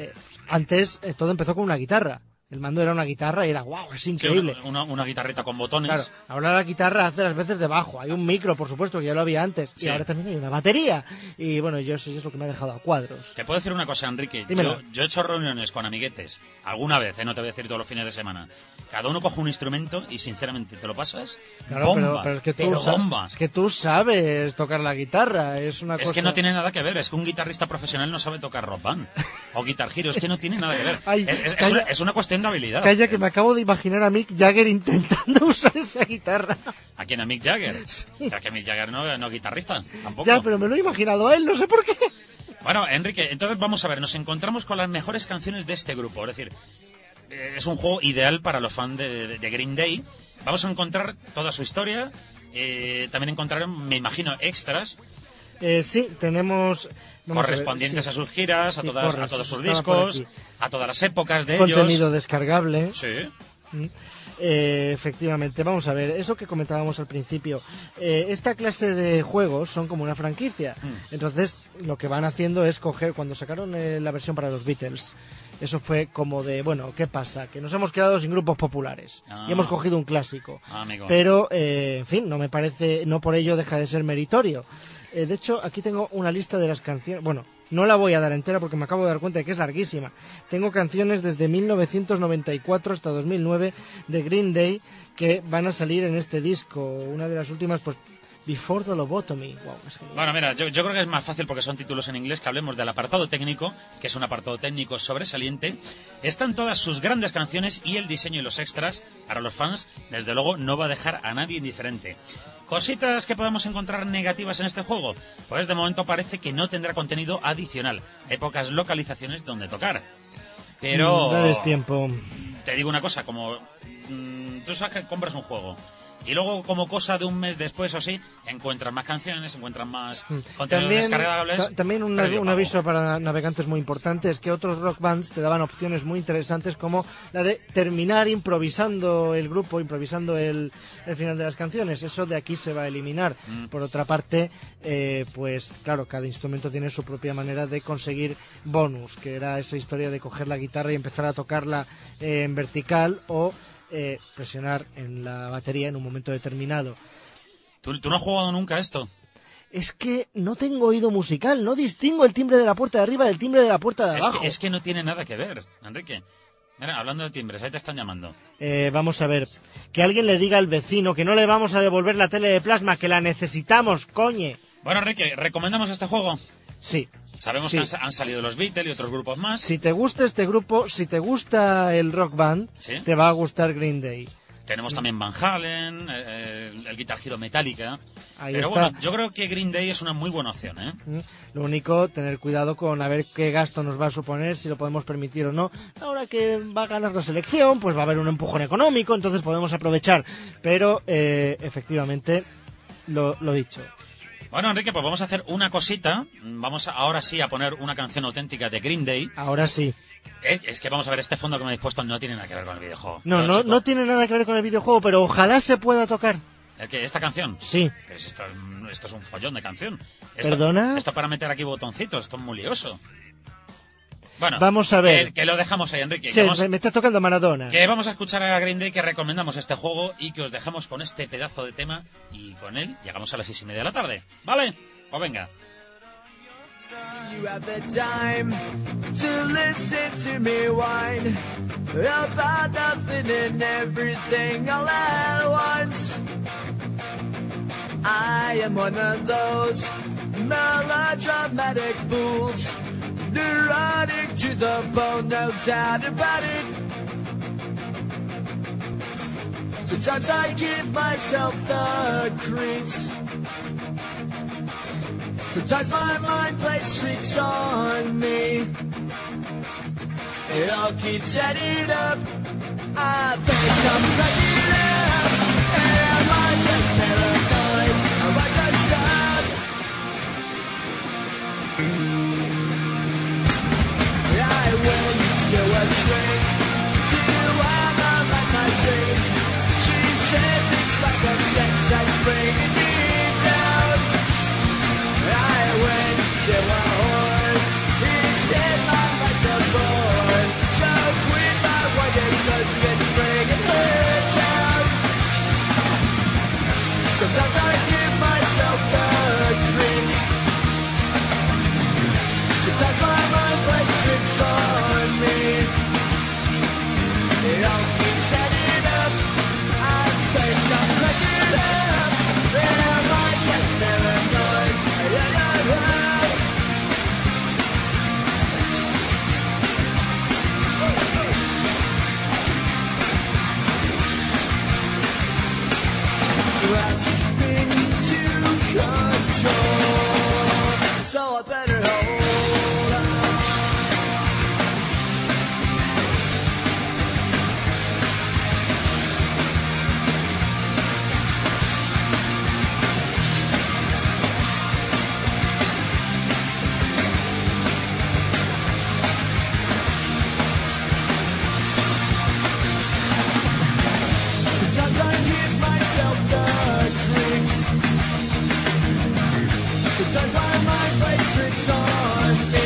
todo empezó con una guitarra. El mando era una guitarra y era guau, es increíble. Sí, una guitarrita con botones. Claro, ahora la guitarra hace las veces de bajo. Hay un micro, por supuesto, que ya lo había antes. Sí. Y ahora también hay una batería. Y bueno, eso es lo que me ha dejado a cuadros. Te puedo decir una cosa, Enrique. Dímelo. Yo he hecho reuniones con amiguetes, alguna vez, no te voy a decir todos los fines de semana. Cada uno coge un instrumento y, sinceramente, te lo pasas. Claro, bomba, pero es que bomba. es que tú sabes tocar la guitarra. Es una cosa... Es que no tiene nada que ver, es que un guitarrista profesional no sabe tocar rock band o Guitar Hero, es que no tiene nada que ver. Ay, Es una cuestión de habilidad. Calla, que me acabo de imaginar a Mick Jagger intentando usar esa guitarra. ¿A quién? ¿A Mick Jagger? Pero que Mick Jagger no es guitarrista, tampoco. Ya, pero me lo he imaginado a él, no sé por qué. Bueno, Enrique, entonces vamos a ver, nos encontramos con las mejores canciones de este grupo, es decir, es un juego ideal para los fans de Green Day. Vamos a encontrar toda su historia, también encontraremos, me imagino, extras. Sí, tenemos... correspondientes a sus giras, a todos sus discos, a todas las épocas de contenido ellos. descargable. Sí. Efectivamente, vamos a ver, eso que comentábamos al principio, esta clase de juegos son como una franquicia. Entonces lo que van haciendo es coger, cuando sacaron la versión para los Beatles, eso fue como de, bueno, ¿qué pasa? Que nos hemos quedado sin grupos populares y hemos cogido un clásico. Amigo. Pero, en fin, no me parece, no por ello deja de ser meritorio. De hecho, aquí tengo una lista de las canciones. Bueno, no la voy a dar entera porque me acabo de dar cuenta de que es larguísima. Tengo canciones desde 1994 hasta 2009 de Green Day que van a salir en este disco. Una de las últimas, pues, Before the Lobotomy. Wow, bueno, mira, yo creo que es más fácil porque son títulos en inglés que hablemos del apartado técnico, que es un apartado técnico sobresaliente. Están todas sus grandes canciones y el diseño y los extras, para los fans, desde luego, no va a dejar a nadie indiferente. ¿Cositas que podemos encontrar negativas en este juego? Pues de momento parece que no tendrá contenido adicional. Hay pocas localizaciones donde tocar. Pero... dales tiempo. Te digo una cosa, como tú sabes que compras un juego y luego como cosa de un mes después o sí, encuentran más canciones, encuentran más contenidos descargables. También un aviso para navegantes muy importante es que otros rock bands te daban opciones muy interesantes como la de terminar improvisando el grupo, improvisando el final de las canciones. Eso de aquí se va a eliminar. Por otra parte, pues claro, cada instrumento tiene su propia manera de conseguir bonus, que era esa historia de coger la guitarra y empezar a tocarla en vertical o presionar en la batería en un momento determinado. ¿Tú no has jugado nunca esto? Es que no tengo oído musical, no distingo el timbre de la puerta de arriba del timbre de la puerta de abajo. Es que no tiene nada que ver, Enrique. Mira, hablando de timbres, ahí te están llamando. Vamos a ver, que alguien le diga al vecino que no le vamos a devolver la tele de plasma, que la necesitamos, coñe. Bueno, Enrique, ¿recomendamos este juego? Sí. Sabemos que han salido los Beatles y otros grupos más. Si te gusta este grupo, si te gusta el Rock Band, ¿sí? Te va a gustar Green Day. Tenemos también Van Halen, el Guitar Hero Metallica. Ahí pero está. Bueno, yo creo que Green Day es una muy buena opción, ¿eh? Lo único, tener cuidado con a ver qué gasto nos va a suponer, si lo podemos permitir o no. Ahora que va a ganar la selección, pues va a haber un empujón económico, entonces podemos aprovechar. Pero, efectivamente, lo dicho. Bueno, Enrique, pues vamos a hacer una cosita. Vamos ahora sí a poner una canción auténtica de Green Day. Ahora sí. Es que vamos a ver, este fondo que me habéis puesto no tiene nada que ver con el videojuego. No tiene nada que ver con el videojuego, pero ojalá se pueda tocar. ¿Esta canción? Sí. Pues esto es un follón de canción. ¿Perdona? Esto para meter aquí botoncitos, esto es muy lioso. Bueno, vamos a ver. Que lo dejamos ahí, Enrique. Sí, me está tocando Maradona. Que vamos a escuchar a Green Day, que recomendamos este juego y que os dejamos con este pedazo de tema y con él llegamos a las 6:30 de la tarde. ¿Vale? Pues venga. You have the time to listen to me whine about nothing and everything all at once. I am one of those melodramatic fools, neurotic to the bone, no doubt about it. Sometimes I give myself the creeps. Sometimes my mind plays tricks on me. It all keeps adding up. I think I'm cracking up. Am I just paranoid? Am I just stuck? I went to a shrink to analyze my dreams. She says it's like a sex that's bringing me down. I went to a whore. He said my life's a bore. Choke with my wonder 'cause it's bringing her down. Sometimes I give myself the creeps. Sometimes my mind plays tricks on me. It all keeps adding up. I think I'm cracking up. Am I just paranoid? Grasping to control, so I better hold on. Sometimes I give myself the creeps. Sometimes my mind plays tricks on me.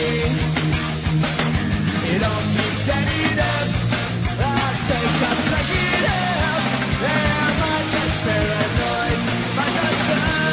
It all keeps adding up. I think I'm cracking up. Am I just paranoid? Am I just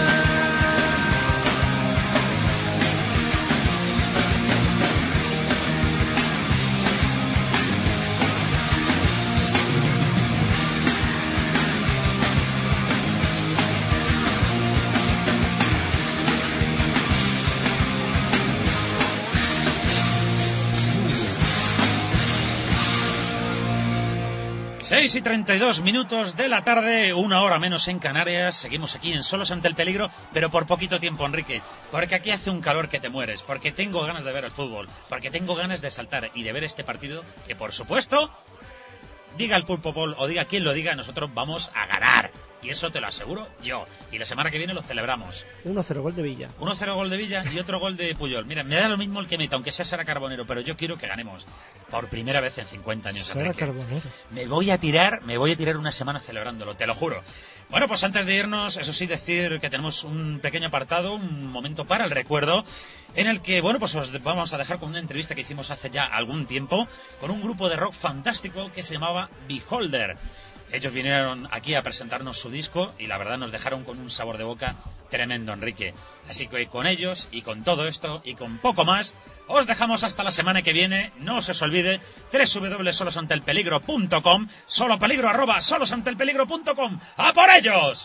Seis y 32 minutos de la tarde, 1 hora menos en Canarias. Seguimos aquí en Solos ante el Peligro, pero por poquito tiempo, Enrique. Porque aquí hace un calor que te mueres, porque tengo ganas de ver el fútbol, porque tengo ganas de saltar y de ver este partido que, por supuesto, diga el Pulpo Ball o diga quien lo diga, nosotros vamos a ganar. y eso te lo aseguro yo. Y la semana que viene lo celebramos. 1-0 gol de Villa. 1-0 gol de Villa y otro gol de Puyol. Mira, me da lo mismo el que meta, aunque sea Sara Carbonero, pero yo quiero que ganemos por primera vez en 50 años. Sara Enrique. Carbonero. Me voy a tirar una semana celebrándolo, te lo juro. Bueno, pues antes de irnos, eso sí, decir que tenemos un pequeño apartado, un momento para el recuerdo, en el que, bueno, pues os vamos a dejar con una entrevista que hicimos hace ya algún tiempo con un grupo de rock fantástico que se llamaba Beholder. Ellos vinieron aquí a presentarnos su disco y la verdad nos dejaron con un sabor de boca tremendo, Enrique. Así que con ellos y con todo esto y con poco más, os dejamos hasta la semana que viene. No se os olvide www.solosantelpeligro.com, solopeligro@solosantelpeligro.com. ¡A por ellos!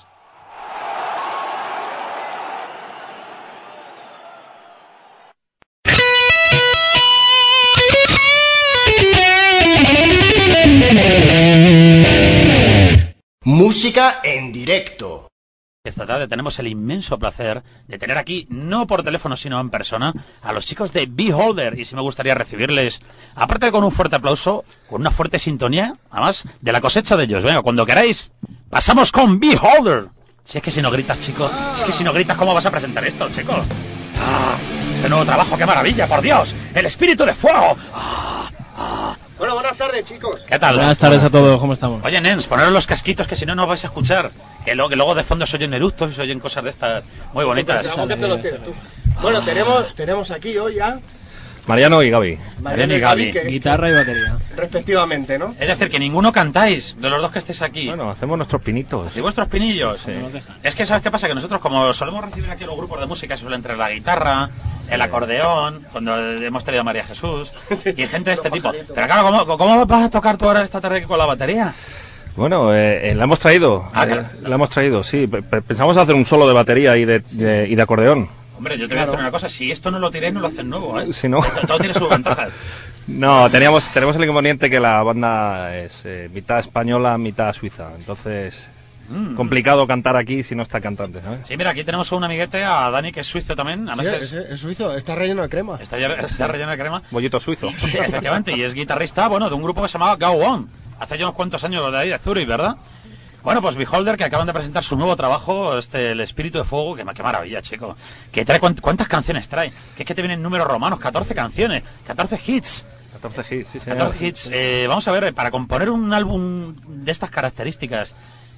Música en directo. Esta tarde tenemos el inmenso placer de tener aquí, no por teléfono sino en persona, a los chicos de Beholder. Y sí me gustaría recibirles, aparte de con un fuerte aplauso, con una fuerte sintonía, además de la cosecha de ellos. Venga, cuando queráis, pasamos con Beholder. Si es que si no gritas, chico, es que si no gritas, ¿cómo vas a presentar esto, chicos? ¡Ah! Este nuevo trabajo, qué maravilla, por Dios, el espíritu de fuego. Bueno, buenas tardes, chicos. ¿Qué tal? Buenas tardes a todos, ¿cómo estamos? Oye, nens, poneros los casquitos que si no, no vais a escuchar. Que luego de fondo se oyen eructos y se oyen cosas de estas muy bonitas. Bueno, tenemos aquí hoy a Mariano y Gaby. Mariano y Gaby. Guitarra y batería. Respectivamente, ¿no? Es decir, que ninguno cantáis, de los dos que estéis aquí. Bueno, hacemos nuestros pinitos. ¿Y vuestros pinillos? Sí. Es que, ¿sabes qué pasa? Que nosotros, como solemos recibir aquí a los grupos de música, suelen traer la guitarra, el acordeón, cuando hemos traído a María Jesús, y gente de este tipo. Pero claro, ¿cómo vas a tocar tú ahora esta tarde con la batería? Bueno, la hemos traído. La hemos traído, sí. Pensamos hacer un solo de batería y de acordeón. Hombre, yo te voy a decir una cosa, si esto no lo tiráis, no lo hacen nuevo, ¿eh? Si no. Todo tiene sus ventajas. No, tenemos el inconveniente que la banda es mitad española, mitad suiza. Entonces, complicado cantar aquí si no está cantante, ¿sabes? Sí, mira, aquí tenemos a un amiguete, a Dani, que es suizo también. Además Es suizo, está relleno de crema. Está relleno de crema. Bollito suizo. Sí, efectivamente, y es guitarrista, bueno, de un grupo que se llamaba Go On. Hace ya unos cuantos años de ahí, de Zurich, ¿verdad? Bueno, pues Beholder, que acaban de presentar su nuevo trabajo, El Espíritu de Fuego, que qué maravilla, chico. Que trae, ¿cuántas canciones trae? Que es que te vienen números romanos, 14 canciones, 14 hits. 14 hits, sí, señor. 14 hits. Vamos a ver, para componer un álbum de estas características,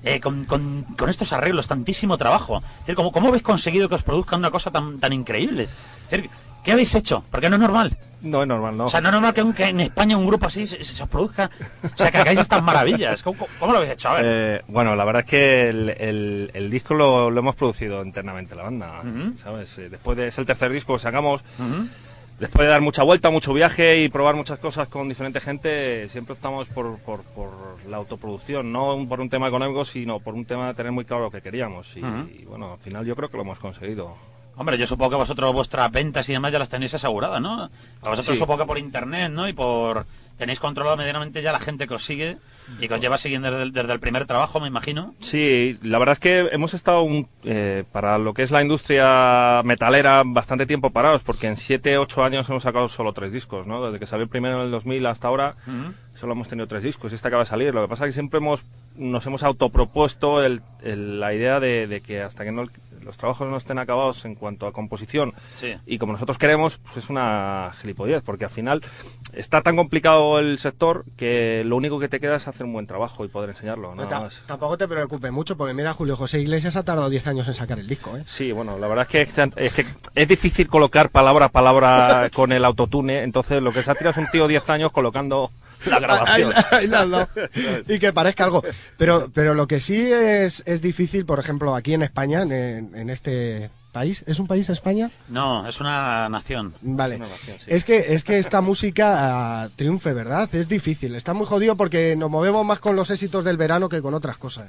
con estos arreglos, tantísimo trabajo. Es decir, ¿cómo habéis conseguido que os produzcan una cosa tan increíble? Es decir, ¿qué habéis hecho? Porque no es normal. No es normal, no. O sea, no es normal que en España un grupo así se os produzca. O sea, que hagáis estas maravillas. ¿Cómo lo habéis hecho? A ver. Bueno, la verdad es que el disco lo hemos producido internamente, la banda, ¿sabes? Es el tercer disco que sacamos. Después de dar mucha vuelta, mucho viaje y probar muchas cosas con diferente gente, siempre optamos por la autoproducción, no por un tema económico, sino por un tema de tener muy claro lo que queríamos. Y bueno, al final yo creo que lo hemos conseguido. Hombre, yo supongo que vosotros vuestras ventas y demás ya las tenéis aseguradas, ¿no? A vosotros Sí. supongo que por internet, ¿no? Y tenéis controlado medianamente ya la gente que os sigue y que os lleva siguiendo desde el primer trabajo, me imagino. Sí, la verdad es que hemos estado para lo que es la industria metalera bastante tiempo parados, porque en 7-8 años hemos sacado solo 3 discos, ¿no? Desde que salió el primero en el 2000 hasta ahora, solo hemos tenido 3 discos y este acaba de salir. Lo que pasa es que siempre nos hemos autopropuesto la idea de que hasta que los trabajos no estén acabados en cuanto a composición y como nosotros queremos, pues es una gilipollez, porque al final está tan complicado el sector que lo único que te queda es hacer un buen trabajo y poder enseñarlo, nada más. Tampoco te preocupes mucho, porque mira, Julio José Iglesias ha tardado 10 años en sacar el disco, ¿eh? Sí, bueno, la verdad es que es difícil colocar palabra a palabra con el autotune, entonces lo que se ha tirado es un tío 10 años colocando la grabación. Ahí la has dado. Y que parezca algo. Pero lo que sí es difícil, por ejemplo, aquí en España, en este país. ¿Es un país España? No, es una nación. Vale. Es una nación, sí. Es que esta música triunfe, ¿verdad? Es difícil. Está muy jodido porque nos movemos más con los éxitos del verano que con otras cosas.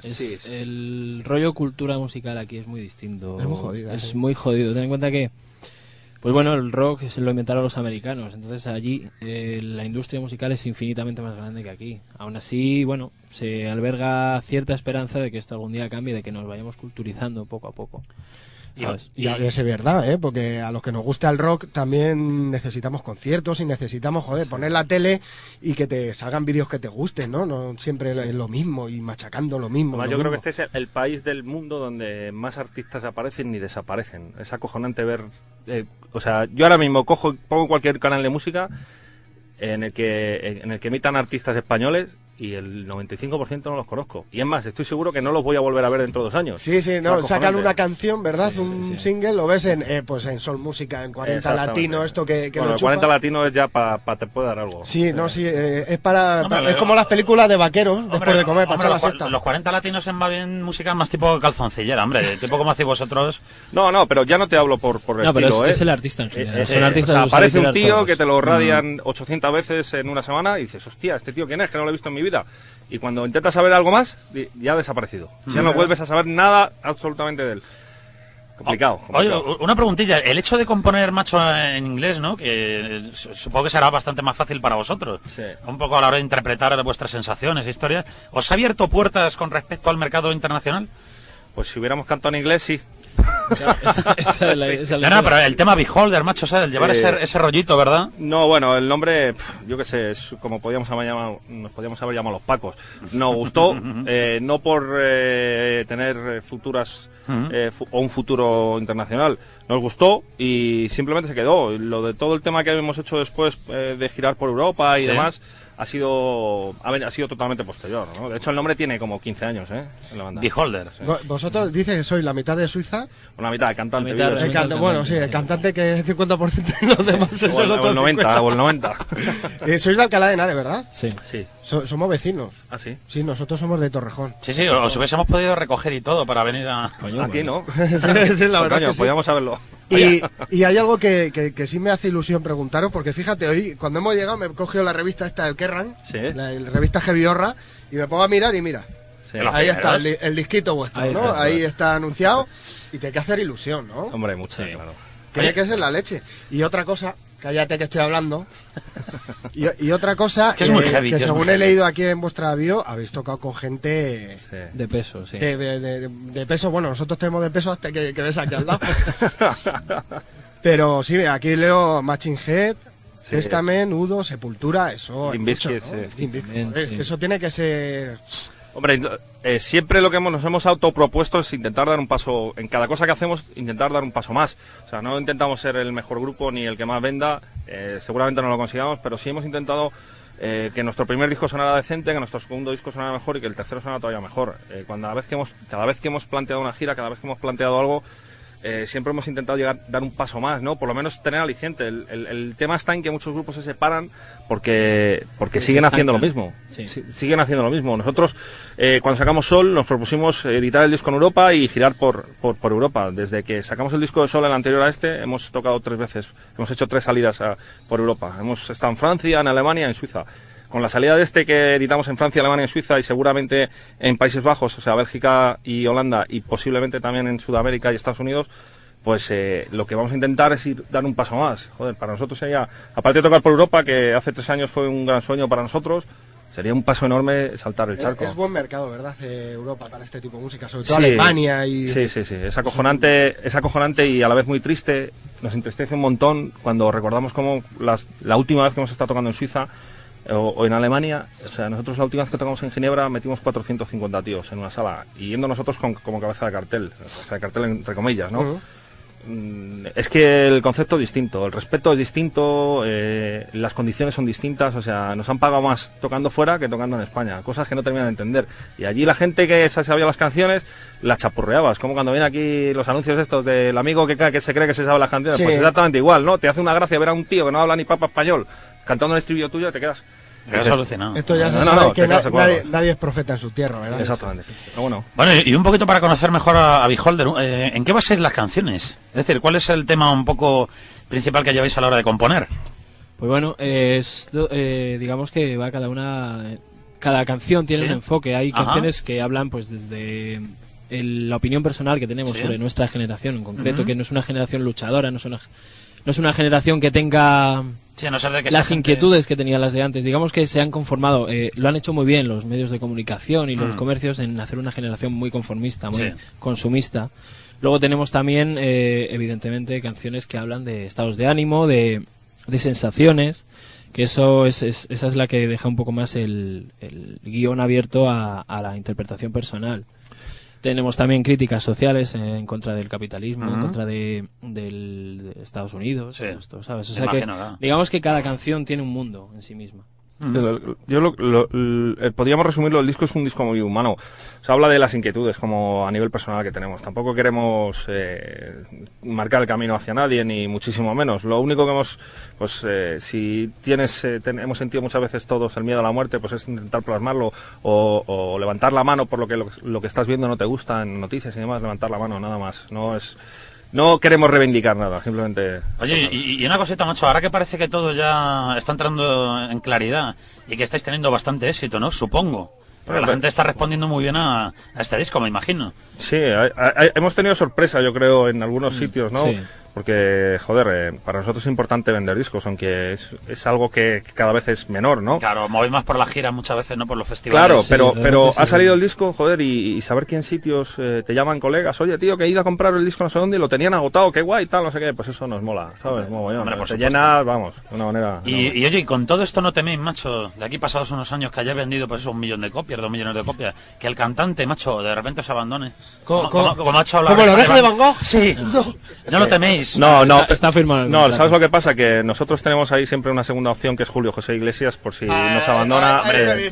El rollo cultura musical aquí es muy distinto. Es muy jodida. Es muy jodido. Ten en cuenta que, pues bueno, el rock se lo inventaron los americanos. Entonces allí la industria musical es infinitamente más grande que aquí. Aún así, bueno, se alberga cierta esperanza de que esto algún día cambie, de que nos vayamos culturizando poco a poco. Y es verdad, ¿eh? Porque a los que nos gusta el rock también necesitamos conciertos y necesitamos, poner la tele y que te salgan vídeos que te gusten, ¿no? No siempre es lo mismo y machacando lo mismo. Además, yo creo que este es el país del mundo donde más artistas aparecen ni desaparecen. Es acojonante ver... yo ahora mismo pongo cualquier canal de música en el que emitan artistas españoles y el 95% no los conozco. Y es más, estoy seguro que no los voy a volver a ver dentro de 2 años. Sí, sacan una canción, ¿verdad? Un single, lo ves en Sol Música, en 40 Latino, esto que bueno, lo 40 Latino es ya para te puede dar algo. Sí, es es como las películas de vaqueros, después de comer, para echar la siesta. Los 40 Latinos en más bien música más tipo calzoncillera, hombre, tipo como hacéis vosotros. No, pero ya no te hablo por el estilo, pero es el artista en general. Son artistas aparece un tío todos. Que te lo radian 800 veces en una semana y dices, hostia, ¿este tío quién es? Que no lo he visto en mi vida. Y cuando intentas saber algo más, ya ha desaparecido. Ya no vuelves a saber nada absolutamente de él. Complicado. Oye, una preguntilla. El hecho de componer macho en inglés, ¿no? Que supongo que será bastante más fácil para vosotros. Sí. Un poco a la hora de interpretar vuestras sensaciones, historias. ¿Os ha abierto puertas con respecto al mercado internacional? Pues si hubiéramos cantado en inglés, sí. No, pero el tema Beholder, macho, ¿sabes? Llevar ese rollito, ¿verdad? No, bueno, el nombre, yo qué sé, es como nos podíamos haber llamado los Pacos. Nos gustó, no por tener futuras o un futuro internacional. Nos gustó y simplemente se quedó. Lo de todo el tema que hemos hecho después de girar por Europa y demás ha sido totalmente posterior, ¿no? De hecho, el nombre tiene como 15 años, en la banda. Beholder. Sí. Vosotros dices que sois la mitad de Suiza. La mitad, el cantante. El cantante que es 50% y los demás es el otro 90. O el 90. Sois de Alcalá de Henares, ¿verdad? Sí. Somos vecinos. ¿Ah, sí? Sí, nosotros somos de Torrejón. Sí, os hubiésemos podido recoger y todo para venir a... Coño, aquí no. Sí, la verdad que sí. Podíamos saberlo. Y hay algo que sí me hace ilusión preguntaros, porque fíjate, hoy cuando hemos llegado me he cogido la revista esta del Kerrang, la revista Heaviorra, y me pongo a mirar y mira, ahí está el disquito vuestro, ¿no? Ahí está anunciado y te hay que hacer ilusión, ¿no? Hombre, mucho, claro. Tiene que ser la leche. Y otra cosa, cállate que estoy hablando, y otra cosa, que es muy heavy, que según he leído aquí en vuestra bio, habéis tocado con gente de peso, sí. De peso, bueno, nosotros tenemos de peso hasta que ves aquí al lado. Pero sí, aquí leo Machine Head, Testament, Udo, Sepultura, eso. Limp Bizkit, es que eso tiene que ser... Hombre, siempre lo que nos hemos autopropuesto es intentar dar un paso, en cada cosa que hacemos, intentar dar un paso más. O sea, no intentamos ser el mejor grupo ni el que más venda, seguramente no lo consigamos, pero sí hemos intentado que nuestro primer disco sonara decente, que nuestro segundo disco sonara mejor y que el tercero sonara todavía mejor. Cada vez que hemos planteado una gira, cada vez que hemos planteado algo, siempre hemos intentado dar un paso más, ¿no? Por lo menos tener aliciente. El tema está en que muchos grupos se separan porque siguen haciendo lo mismo. Sí. Siguen haciendo lo mismo. Nosotros, cuando sacamos Sol, nos propusimos editar el disco en Europa y girar por Europa. Desde que sacamos el disco de Sol, el anterior a este, hemos tocado 3 veces. Hemos hecho 3 salidas por Europa. Hemos estado en Francia, en Alemania y en Suiza. Con la salida de este que editamos en Francia, Alemania y Suiza y seguramente en Países Bajos, o sea, Bélgica y Holanda y posiblemente también en Sudamérica y Estados Unidos, pues lo que vamos a intentar es dar un paso más. Joder, para nosotros sería, aparte de tocar por Europa, que hace 3 años fue un gran sueño para nosotros, sería un paso enorme saltar el charco. Es buen mercado, ¿verdad? Europa para este tipo de música, sobre todo Alemania y... Sí. Es acojonante y a la vez muy triste. Nos entristece un montón cuando recordamos cómo la última vez que hemos estado tocando en Suiza o en Alemania, o sea, nosotros la última vez que tocamos en Ginebra metimos 450 tíos en una sala, y yendo nosotros como cabeza de cartel entre comillas, ¿no? Es que el concepto es distinto, el respeto es distinto, las condiciones son distintas, o sea, nos han pagado más tocando fuera que tocando en España, cosas que no terminan de entender. Y allí la gente que sabía las canciones, las chapurreaba. Es como cuando ven aquí los anuncios estos del amigo que se cree que se sabe las canciones, pues exactamente igual, ¿no? Te hace una gracia ver a un tío que no habla ni papa español cantando el estribillo tuyo y te quedas... Es alucinado. Esto ya se sabe que nadie es profeta en su tierra, ¿verdad? Exactamente. Sí. Bueno, y un poquito para conocer mejor a Beholder, ¿en qué basáis las canciones? Es decir, ¿cuál es el tema un poco principal que lleváis a la hora de componer? Pues bueno, digamos que va cada canción tiene un enfoque. Hay canciones que hablan pues desde la opinión personal que tenemos sobre nuestra generación en concreto, que no es una generación luchadora, no es una generación que tenga las inquietudes que tenían las de antes. Digamos que se han conformado, lo han hecho muy bien los medios de comunicación y los comercios en hacer una generación muy conformista, muy consumista. Luego tenemos también, evidentemente, canciones que hablan de estados de ánimo, de sensaciones, que esa es la que deja un poco más el guión abierto a la interpretación personal. Tenemos también críticas sociales en contra del capitalismo, en contra de Estados Unidos, esto, ¿sabes? O sea que, digamos que cada canción tiene un mundo en sí misma. Podríamos resumirlo, el disco es un disco muy humano. Se habla de las inquietudes como a nivel personal que tenemos. Tampoco queremos marcar el camino hacia nadie, ni muchísimo menos. Lo único que hemos, si hemos sentido muchas veces todos el miedo a la muerte, pues es intentar plasmarlo o levantar la mano por lo que estás viendo no te gusta en noticias y demás, levantar la mano, nada más. No queremos reivindicar nada, simplemente... Oye, y una cosita, macho, ahora que parece que todo ya está entrando en claridad y que estáis teniendo bastante éxito, ¿no? Supongo. Porque la gente está respondiendo muy bien a este disco, me imagino. Sí, hemos tenido sorpresa, yo creo, en algunos sitios, ¿no? Sí. Porque, joder, para nosotros es importante vender discos, aunque es algo que cada vez es menor, ¿no? Claro, movéis más por la gira muchas veces, ¿no? Por los festivales. Claro, pero ha salido el disco, joder, y saber que en sitios te llaman colegas, oye, tío, que he ido a comprar el disco no sé dónde y lo tenían agotado, qué guay, tal, no sé qué, pues eso nos mola, ¿sabes? Hombre, te llena, vamos, de una manera... Y oye, y con todo esto no teméis, macho, de aquí pasados unos años que haya vendido, pues eso, 1 millón de copias, 2 millones de copias, que el cantante, macho, de repente se abandone. ¿Como ha hecho la oreja de Van Gogh? Sí, no lo teméis. No. Está firmado. No, ¿sabes lo que pasa? Que nosotros tenemos ahí siempre una segunda opción, que es Julio José Iglesias, por si nos abandona.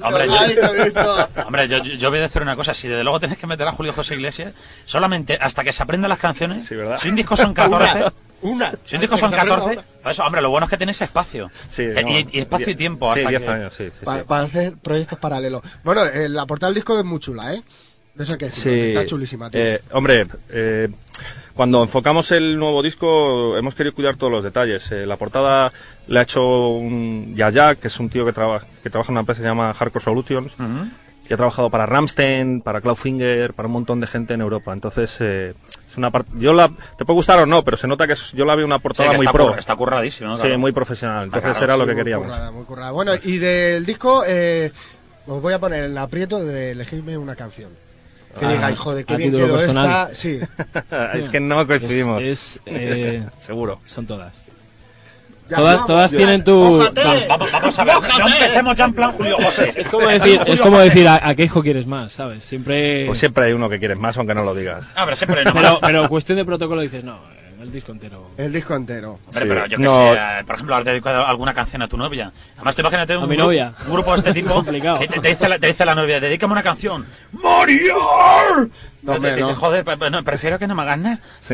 Hombre, yo voy a decir una cosa, si desde luego tenés que meter a Julio José Iglesias, solamente hasta que se aprendan las canciones, sí, ¿verdad? Si un disco son 14... Si un disco son 14, pues, hombre, lo bueno es que tenéis espacio. Sí, y espacio y tiempo. Sí, hasta 10 años, sí. Para hacer proyectos paralelos. Bueno, la portada del disco es muy chula, ¿eh? De eso que está chulísima, tío. Hombre, cuando enfocamos el nuevo disco hemos querido cuidar todos los detalles. La portada la ha hecho un Yaya, que es un tío que trabaja en una empresa que se llama Hardcore Solutions, que ha trabajado para Rammstein, para Clawfinger, para un montón de gente en Europa. Entonces, es una parte... te puede gustar o no, pero se nota que yo la veo una portada muy pro. Está curradísimo, ¿no? Sí, muy profesional. Entonces era lo que queríamos. Muy currada. Bueno, y del disco, os voy a poner en el aprieto de elegirme una canción. Que digáis, joder, qué bien quedó esta. Sí. Es que no coincidimos. Seguro. Son todas. Todas tienen tu... Vamos a ver, no empecemos ya en plan Julio José. Es como decir ¿a qué hijo quieres más? ¿Sabes? Siempre... Pues siempre hay uno que quieres más, aunque no lo digas. Pero siempre no. Pero cuestión de protocolo dices, no, el disco entero. El disco entero. Hombre, pero yo que sé, por ejemplo, has dedicado alguna canción a tu novia. Además, te imagínate un grupo de este tipo. Complicado. Te dice la novia, dedícame una canción. ¡Mario! Te dice, joder, prefiero que no me hagas nada. Sí.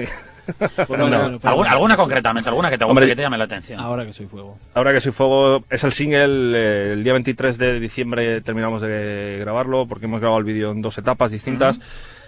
Alguna concretamente, alguna que te guste, que te llame la atención. Ahora que soy fuego. Ahora que soy fuego es el single. El día 23 de diciembre terminamos de grabarlo porque hemos grabado el vídeo en 2 etapas distintas.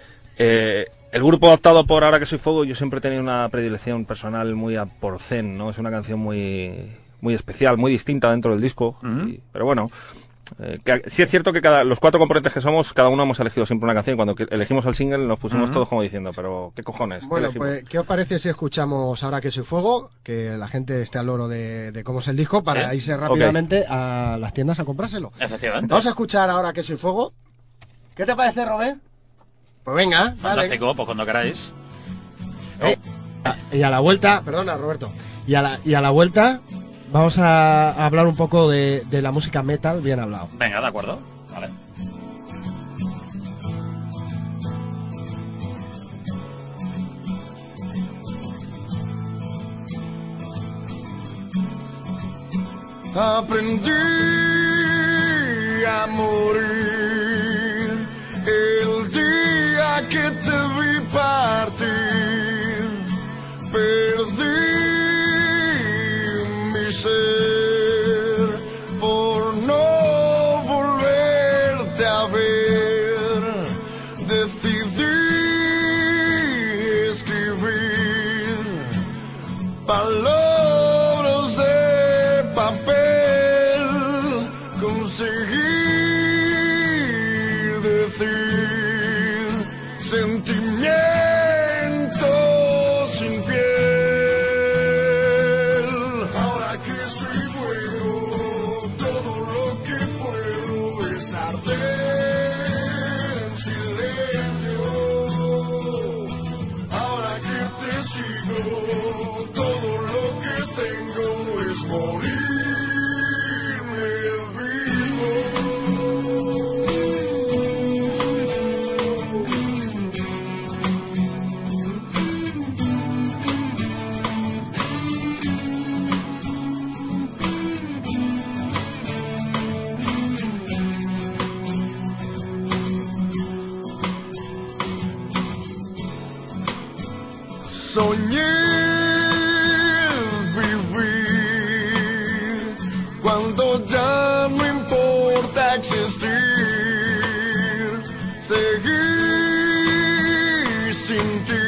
El grupo optado por Ahora que soy fuego, yo siempre he tenido una predilección personal muy a por Zen, ¿no? Es una canción muy especial, muy distinta dentro del disco. Pero bueno, sí es cierto que los 4 componentes que somos, cada uno hemos elegido siempre una canción. Cuando elegimos el single nos pusimos todos como diciendo, pero ¿qué cojones? Bueno, pues, ¿qué os parece si escuchamos Ahora que soy fuego? Que la gente esté al loro de cómo es el disco para irse rápidamente a las tiendas a comprárselo. Efectivamente. Vamos a escuchar Ahora que soy fuego. ¿Qué te parece, Robert? Pues venga. Fantástico, pues cuando queráis. Y a la vuelta, perdona, Roberto. Y a la vuelta vamos a hablar un poco de la música metal bien hablado. Venga, de acuerdo. Vale. Aprendí a morir el día que te vi partir. Perdí mi ser por no volverte a ver. Decidí escribir palabras de papel, conseguir decir sentimientos sin piel. Ahora que soy fuego, todo lo que puedo es arder en silencio. Ahora Soñé vivir cuando ya no importa existir, seguir sin ti,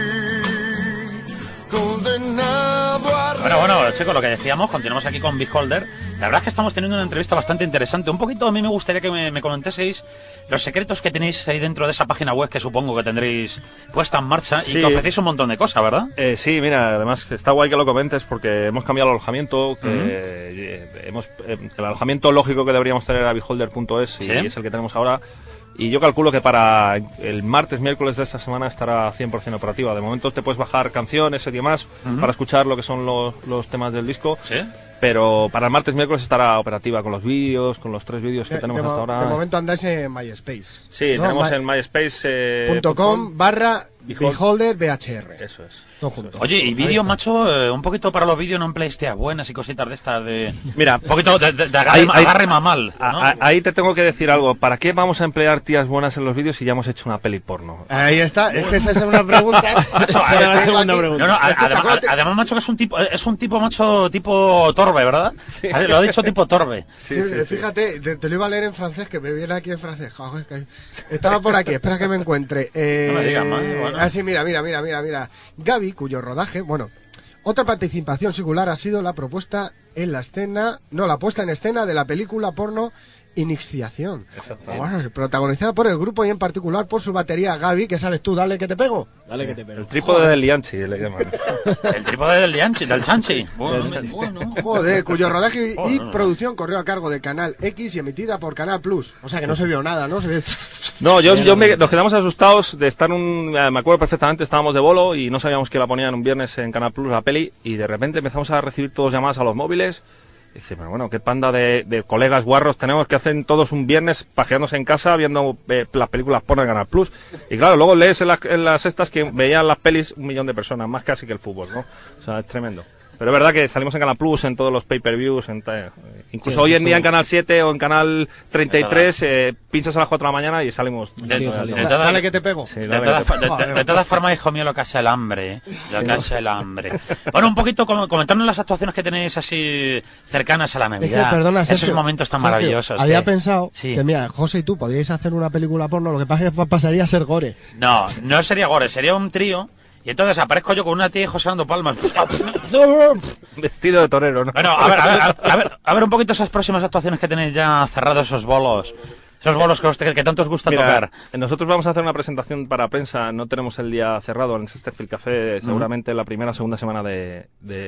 condenado a... Bueno, chicos, lo que decíamos, continuamos aquí con Beholder. La verdad es que estamos teniendo una entrevista bastante interesante. Un poquito a mí me gustaría que me comentaseis los secretos que tenéis ahí dentro de esa página web que supongo que tendréis puesta en marcha y que ofrecéis un montón de cosas, ¿verdad? Sí, mira, además está guay que lo comentes porque hemos cambiado el alojamiento, que el alojamiento lógico que deberíamos tener era beholder.es y es el que tenemos ahora. Y yo calculo que para el martes, miércoles de esta semana estará 100% operativa. De momento te puedes bajar canciones y demás para escuchar lo que son los temas del disco. ¿Sí? Pero para el martes, miércoles estará operativa con los vídeos, con los 3 vídeos que tenemos hasta ahora. De momento andáis en MySpace. Sí, ¿no? Tenemos en myspace.com/Beholder VHR. Eso es. Todo junto. Oye, y vídeos, macho, un poquito para los vídeos no empleáis tías buenas y cositas de estas de... Mira, un poquito de agarre mamal, ¿no? Ahí te tengo que decir algo. ¿Para qué vamos a emplear tías buenas en los vídeos si ya hemos hecho una peli porno? Ahí está, es que esa es una pregunta. La segunda pregunta. No, además, macho, que es un tipo, macho, tipo Torbe, ¿verdad? Sí. Lo ha dicho tipo Torbe. Sí, fíjate, te lo iba a leer en francés, que me viene aquí en francés. Joder, estaba por aquí, espera que me encuentre. No me digas más. Bueno. Así, mira. Gaby, cuyo rodaje, otra participación singular ha sido la puesta en escena de la película porno Iniciación. Protagonizada por el grupo y en particular por su batería Gaby, que sales tú, dale que te pego. Dale que te pego. El trípode del Lianchi, le llaman. El trípode del Lianchi, del Chanchi. Joder, cuyo rodaje y producción corrió a cargo de Canal X y emitida por Canal Plus. O sea que no se vio nada, ¿no? No, nos quedamos asustados de estar me acuerdo perfectamente, estábamos de bolo y no sabíamos que la ponían un viernes en Canal Plus la peli y de repente empezamos a recibir todos llamadas a los móviles. Dice, pero bueno, qué panda de colegas guarros tenemos que hacen todos un viernes pajeándose en casa viendo las películas porno en Canal Plus. Y claro, luego lees en las estas que veían las pelis 1 millón de personas, más casi que el fútbol, ¿no? O sea, es tremendo. Pero es verdad que salimos en Canal Plus, en todos los pay-per-views, incluso hoy en día en Canal 7 o en Canal 33, pinchas a las 4 de la mañana y salimos. Dale que te pego. Sí, de todas formas, hijo mío, lo que hace el hambre. Bueno, un poquito comentarnos las actuaciones que tenéis así cercanas a la Navidad. Perdona, Sergio, esos momentos tan maravillosos. Había pensado que, mira, José y tú podíais hacer una película porno, lo que pasa es que pasaría a ser gore. No sería gore, sería un trío. Y entonces aparezco yo con una tía y José dando palmas. Vestido de torero, ¿no? Bueno, a ver un poquito esas próximas actuaciones que tenéis ya cerrados, esos bolos. Esos bolos que tanto os gusta tocar. Nosotros vamos a hacer una presentación para prensa, no tenemos el día cerrado en Chesterfield Café, seguramente la primera o segunda semana de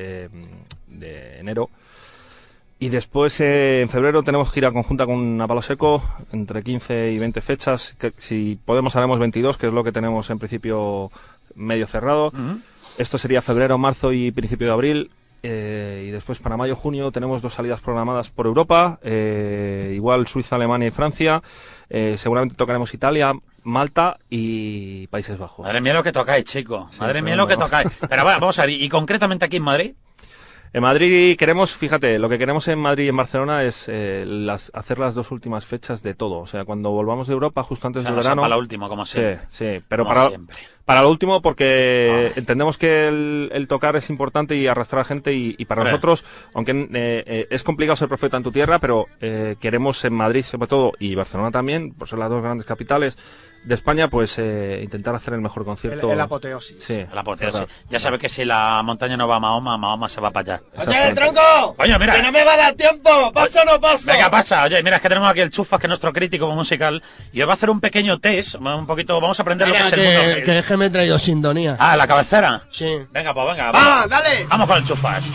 enero. Y después, en febrero, tenemos gira conjunta con A Palo Seco, entre 15 y 20 fechas. Que, si podemos, haremos 22, que es lo que tenemos en principio medio cerrado. Esto sería febrero, marzo y principio de abril. Y después, para mayo, junio, tenemos 2 salidas programadas por Europa. Igual Suiza, Alemania y Francia. Seguramente tocaremos Italia, Malta y Países Bajos. Madre mía lo que tocáis, chico. Sí, madre mía lo que tocáis. Pero bueno, vamos a ver, ¿y concretamente aquí en Madrid? En Madrid queremos, fíjate, lo que queremos en Madrid y en Barcelona es hacer las 2 últimas fechas de todo. O sea, cuando volvamos de Europa, justo antes del verano... Para lo último, como siempre. Sí, pero para lo último porque entendemos que el tocar es importante y arrastrar a gente y para nosotros, aunque es complicado ser profeta en tu tierra, pero queremos en Madrid sobre todo y Barcelona también, por ser las 2 grandes capitales de España, pues intentar hacer el mejor concierto. El apoteosis. Sí, el apoteosis. Ya sabes que si la montaña no va a Mahoma, Mahoma se va para allá. ¡Oye, tronco! Oye, mira. ¡Que no me va a dar tiempo! ¿Pasa o no pasa? Venga, pasa. Oye, mira, es que tenemos aquí el Chufas, que es nuestro crítico musical, y os va a hacer un pequeño test, un poquito, vamos a aprender lo que es el mundo. Que es que me he traído sintonía. Ah, ¿la cabecera? Sí. Venga, pues venga. ¡Va, dale! Vamos con el Chufas.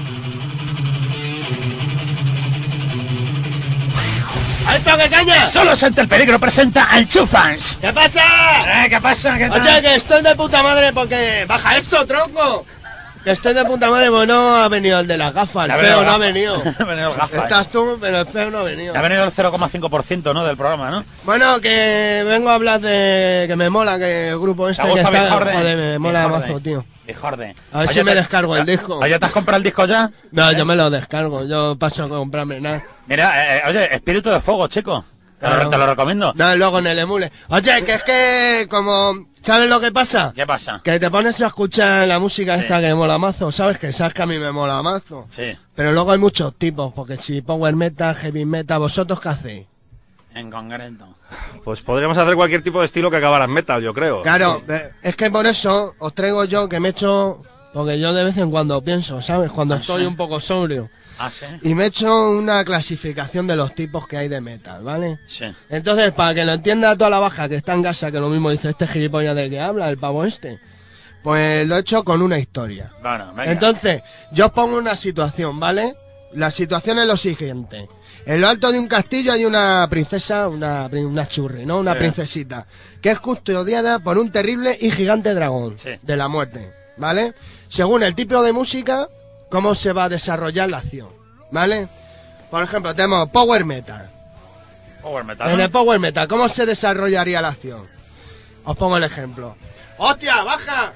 ¡Alto, que caña! Solo Santa el Peligro presenta al Chufas. ¿Qué pasa? ¿Qué pasa? ¿Qué tal? Oye, que estoy de puta madre porque... ¡Baja esto, tronco! Que estoy de puta madre, porque no ha venido el de las gafas. El feo no ha venido. Ha venido el gafas. Estás tú, pero el feo no ha venido. Ha venido el 0,5%, ¿no? Del programa, ¿no? Bueno, que vengo a hablar de... Que me mola, que el grupo este que está... Joder, me mola mazo, tío. Bijorde. A ver si me descargo el disco. ¿Ya te has comprado el disco ya? No, yo me lo descargo. Yo paso a comprarme nada. Mira, oye, Espíritu de Fuego, chico. Te lo recomiendo. No, luego en el emule. Oye, que es que como... ¿Sabes lo que pasa? ¿Qué pasa? Que te pones a escuchar la música esta que mola mazo, ¿sabes? Que sabes que a mí me mola mazo. Sí. Pero luego hay muchos tipos, porque si power metal, heavy metal, ¿vosotros qué hacéis? En concreto. Pues podríamos hacer cualquier tipo de estilo que acabara en metal, yo creo. Claro, es que por eso os traigo yo que me echo... Porque yo de vez en cuando pienso, ¿sabes? Cuando estoy un poco sobrio. Ah, sí. Y me he hecho una clasificación de los tipos que hay de metal, ¿vale? Sí. Entonces, para que lo entienda toda la baja que está en casa, que lo mismo dice este gilipollas de que habla, el pavo este, pues lo he hecho con una historia. Bueno, venga. Entonces, yo os pongo una situación, ¿vale? La situación es lo siguiente. En lo alto de un castillo hay una princesa, una churri, ¿no? Una princesita, que es custodiada por un terrible y gigante dragón de la muerte, ¿vale? Según el tipo de música, cómo se va a desarrollar la acción, ¿vale? Por ejemplo, tenemos Power Metal. Power Metal. En el Power Metal, ¿cómo se desarrollaría la acción? Os pongo el ejemplo. ¡Hostia, baja!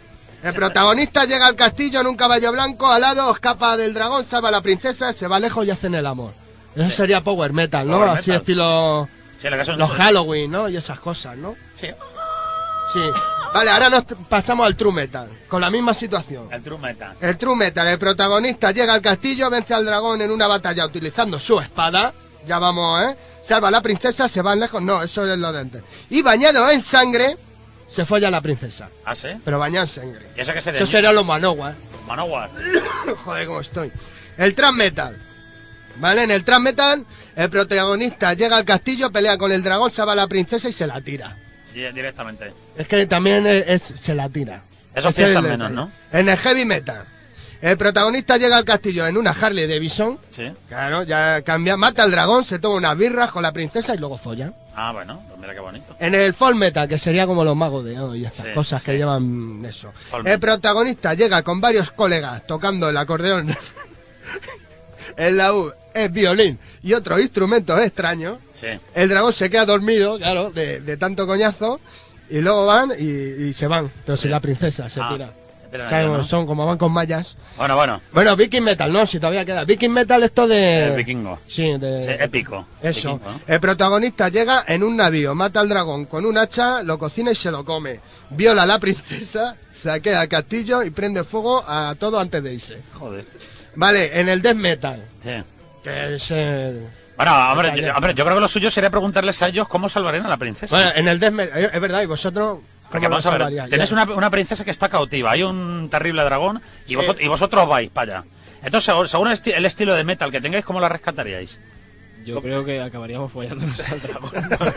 El protagonista llega al castillo en un caballo blanco, alado, escapa del dragón, salva a la princesa, se va lejos y hacen el amor. Eso sería Power Metal, ¿no? Power Así metal. estilo... Sí, lo que son los Halloween, ¿no? Y esas cosas, ¿no? Sí. Sí. Vale, ahora nos pasamos al True Metal, con la misma situación. El True Metal. El True Metal, el protagonista llega al castillo, vence al dragón en una batalla utilizando su espada. Ya vamos, ¿eh? Salva a la princesa, se van lejos. No, eso es lo de antes. Y bañado en sangre, se folla a la princesa. ¿Ah, sí? Pero bañado en sangre. ¿Y eso qué sería? Eso sería los Manowar. Manowar. Joder, cómo estoy. El Thrash Metal. ¿Vale? En el Thrash Metal, el protagonista llega al castillo, pelea con el dragón, salva a la princesa y se la tira. Directamente. Es que también se la tira. Eso Ese piensan es el menos, detalle. ¿no? En el Heavy Metal, el protagonista llega al castillo en una Harley Davidson. Sí. Claro, ya cambia, mata al dragón, se toma unas birras con la princesa y luego folla. Ah, bueno, pues mira qué bonito. En el Folk Metal, que sería como los magos de hoy y estas Sí, cosas que sí. llevan eso. Folk El metal. protagonista llega con varios colegas tocando el acordeón. El laúd es violín y otros instrumentos extraños. Sí. El dragón se queda dormido, claro, de tanto coñazo. Y luego van y se van. Pero si la princesa se tira. Pero ¿Sabes? ¿no? Son como van con mallas. Bueno. Bueno, Viking Metal, no, si todavía queda. Viking Metal esto de... El vikingo. Sí, de... Sí, épico. Eso. Vikingo, ¿no? El protagonista llega en un navío, mata al dragón con un hacha, lo cocina y se lo come. Viola a la princesa, saquea al castillo y prende fuego a todo antes de irse. Joder. Vale, en el Death Metal, Sí. que es el... Bueno, hombre, yo creo que lo suyo sería preguntarles a ellos cómo salvarían a la princesa. Bueno, en el Death Metal, es verdad, y vosotros... Porque ¿cómo vamos lo a ver, salvaríais? tenéis Ya. una princesa que está cautiva, hay un terrible dragón y vosotros vais para allá. Entonces, según el estilo de metal que tengáis, ¿cómo la rescataríais? Yo creo que acabaríamos follándonos al dragón.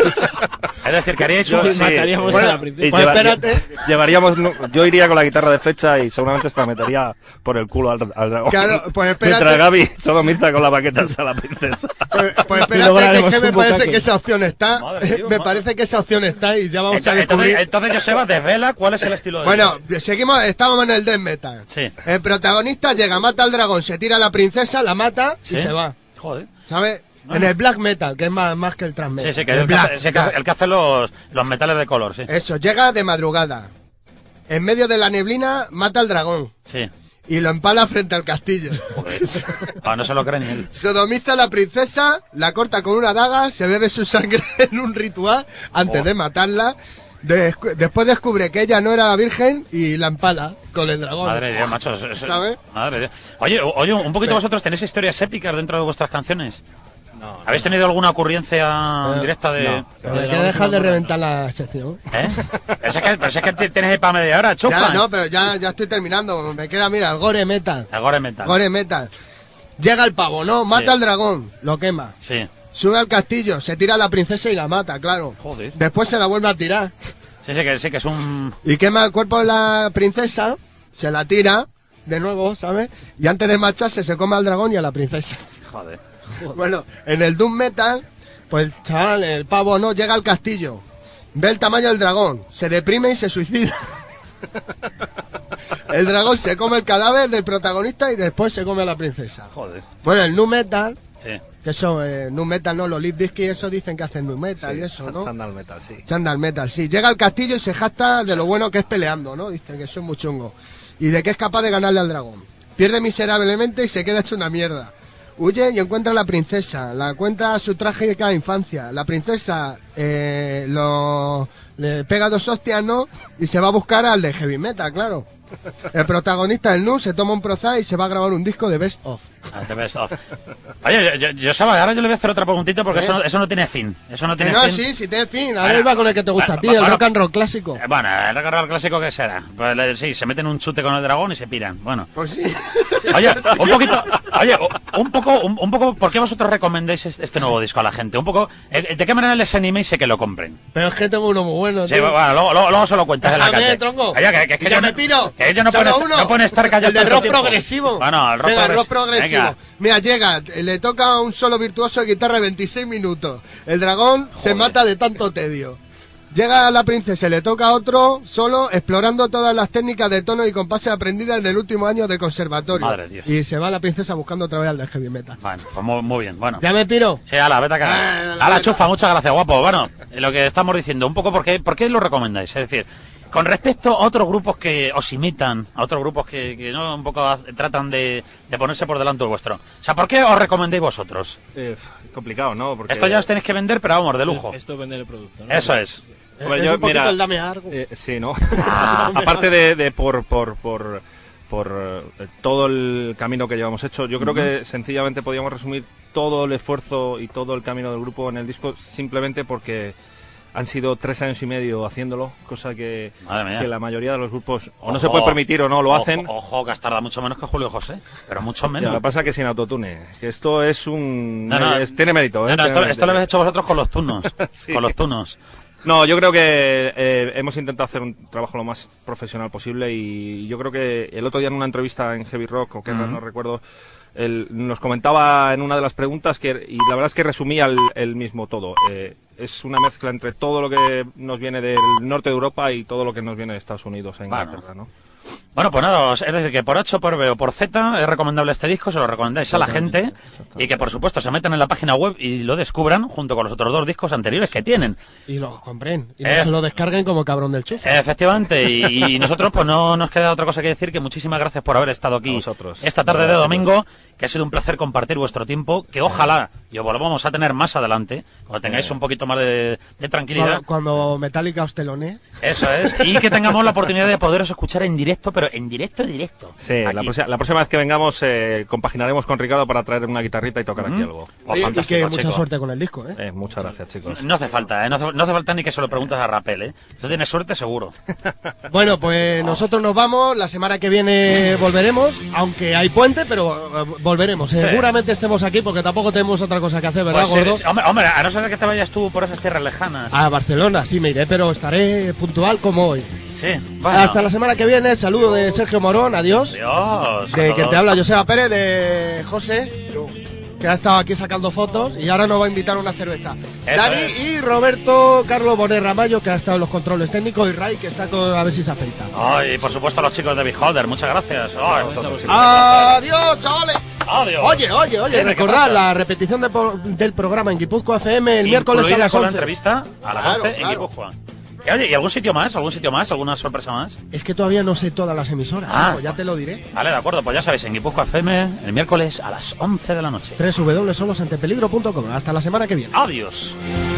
Es decir, que haríais Yo un... sí. Mataríamos a la princesa. Y Pues espérate. llevaríamos, yo iría con la guitarra de flecha y seguramente se la metería por el culo al dragón. Claro, pues espérate. Mientras Gaby sodomiza con la baqueta a la princesa. Pues Y luego espérate, que, haremos es que me un parece bucaque. que esa opción está. Madre Dios, me madre. parece que esa opción está y ya vamos a descubrir. Entonces, Joseba, desvela cuál es el estilo de Bueno, ellos. seguimos, estábamos en el Death Metal. Sí. El protagonista llega, mata al dragón, se tira a la princesa, la mata ¿Sí? y se va. Joder. ¿Sabes? En el Black Metal, que es más que el Thrash Metal. Sí, que el es el Black, que hace- el que hace los metales de color, sí. Eso, llega de madrugada. En medio de la neblina, mata al dragón. Sí. Y lo empala frente al castillo. Joder. Ah, no se lo cree ni él. Sodomiza a la princesa, la corta con una daga, se bebe su sangre en un ritual antes Oh. de matarla. Después descubre que ella no era virgen y la empala con el dragón. Madre de Dios, macho. ¿Sabes? Madre de Dios. Oye, un poquito vosotros tenéis historias épicas dentro de vuestras canciones. ¿Habéis tenido alguna ocurrencia directa de...? no. Pero hay que dejar de reventar la sección. ¿Eh? Pero es que tienes ahí para media hora, chufa. Ya, no, pero ya estoy terminando. Me queda, mira, el Gore Metal. El gore metal. Gore Metal. Llega el pavo, ¿no? Mata Sí. al dragón, lo quema. Sí. Sube al castillo, se tira a la princesa y la mata, claro. Joder. Después se la vuelve a tirar. Sí, que es un... Y quema el cuerpo de la princesa, se la tira de nuevo, ¿sabes? Y antes de marcharse se come al dragón y a la princesa. Joder. Bueno, en el Doom Metal, pues chaval, el pavo no llega al castillo, ve el tamaño del dragón, se deprime y se suicida. El dragón se come el cadáver del protagonista y después se come a la princesa. Joder. Bueno, el Nu Metal, Sí. que eso, Nu Metal no, los Limp Bizkit, eso dicen que hacen Nu Metal y eso, ¿no? Sandal Metal, sí. Chandal Metal, sí. Llega al castillo y se jacta de lo bueno que es peleando, ¿no? Dicen que eso es muy chungo. Y de que es capaz de ganarle al dragón. Pierde miserablemente y se queda hecho una mierda. huye y encuentra a la princesa, la cuenta su trágica infancia. La princesa le pega 2 hostias, ¿no? Y se va a buscar al de Heavy Metal, claro. El protagonista del Nu se toma un Prozac y se va a grabar un disco de Best Of. The Best Of. Oye, yo Saba, ahora yo le voy a hacer otra preguntita porque eso no tiene fin. Eso no tiene fin. Sí tiene fin. Ahora va con el que te gusta a ti, el rock and roll clásico. Bueno, el rock and roll clásico, ¿qué será? Pues sí, se meten un chute con el dragón y se piran. Bueno. Pues sí. Oye, un poco, ¿por qué vosotros recomendáis este nuevo disco a la gente? Un poco, ¿de qué manera les animéis y que lo compren? Pero es que tengo uno muy bueno. Sí, bueno, luego se lo cuentas en la calle. Tronco. Oye, que ya me piro. Que ellos no pueden estar callados. El de rock progresivo. Bueno, el rock progresivo. Venga. Mira, llega, le toca un solo virtuoso de guitarra de 26 minutos. El dragón se mata de tanto tedio. Llega la princesa, le toca a otro solo, explorando todas las técnicas de tono y compases aprendidas en el último año de conservatorio. Madre Dios. Y se va la princesa buscando otra vez al de Heavy Metal. Bueno, pues muy bien, bueno. ¿Ya me piro? Sí, ala, vete a cagar. Ala, chufa, muchas gracias, guapo. Bueno, lo que estamos diciendo, un poco, ¿por qué lo recomendáis? Es decir, con respecto a otros grupos que os imitan, a otros grupos que no un poco tratan de ponerse por delante vuestro. O sea, ¿por qué os recomendáis vosotros? Complicado, ¿no? Porque esto ya os tenéis que vender, pero vamos, de lujo. Esto es vender el producto, ¿no? Eso es. Hombre, un poquito el dame algo. Sí, ¿no? Aparte de por todo el camino que llevamos hecho, yo creo que sencillamente podríamos resumir todo el esfuerzo y todo el camino del grupo en el disco simplemente porque han sido 3 años y medio haciéndolo, cosa que la mayoría de los grupos no se puede permitir o no lo hacen. Ojo, que has tardado mucho menos que Julio José, pero mucho menos. Lo que pasa es que sin autotune, que esto es tiene mérito. Esto lo habéis hecho vosotros con los tunos, sí. Con los tunos. No, yo creo que hemos intentado hacer un trabajo lo más profesional posible y yo creo que el otro día en una entrevista en Heavy Rock, o que no recuerdo, nos comentaba en una de las preguntas y la verdad es que resumía el mismo todo. Es una mezcla entre todo lo que nos viene del norte de Europa y todo lo que nos viene de Estados Unidos e Inglaterra, ¿no? Bueno, pues nada, es decir, que por H, por B o por Z es recomendable este disco, se lo recomendáis a la gente y que por supuesto se metan en la página web y lo descubran junto con los otros 2 discos anteriores que tienen. Y lo compren, y no se lo descarguen como cabrón del chufa. Efectivamente, y nosotros pues no nos queda otra cosa que decir que muchísimas gracias por haber estado aquí esta tarde de domingo, que ha sido un placer compartir vuestro tiempo, que ojalá y os volvamos a tener más adelante, cuando tengáis un poquito más de tranquilidad. Cuando Metallica os telone. Eso es, y que tengamos la oportunidad de poderos escuchar en directo, pero en directo. Sí, la próxima vez que vengamos compaginaremos con Ricardo para traer una guitarrita y tocar aquí algo. Y que mucha suerte con el disco, muchas gracias, chicos. No hace falta, no hace falta ni que se lo preguntes a Rapel, Tú tienes suerte seguro. Bueno, pues nosotros nos vamos, la semana que viene volveremos, aunque hay puente, pero volveremos. Seguramente estemos aquí porque tampoco tenemos otra cosa que hacer, ¿verdad, pues gordo? Hombre, a no ser que te vayas tú por esas tierras lejanas. A Barcelona, sí me iré, pero estaré puntual como hoy. Sí, bueno. Hasta la semana que viene, saludo de Sergio Morón, adiós. Adiós. De quien te habla, Joseba Pérez, de José, que ha estado aquí sacando fotos y ahora nos va a invitar a una cerveza. Dani y Roberto Carlos Bonet Ramallo, que ha estado en los controles técnicos, y Ray, que está a ver si se afeita. Ay, y por supuesto a los chicos de Beholder, muchas gracias. Adiós, chavales. Adiós. Oye, recordad la repetición del programa en Guipúzcoa FM el miércoles a las 11. Con la entrevista a las 11 en Guipúzcoa. Oye, ¿y algún sitio más? ¿Alguna sorpresa más? Es que todavía no sé todas las emisoras, pues ya te lo diré. Vale, de acuerdo, pues ya sabéis, en Guipúzcoa FM, el miércoles a las 11 de la noche. www.solosantepeligro.com. Hasta la semana que viene. Adiós.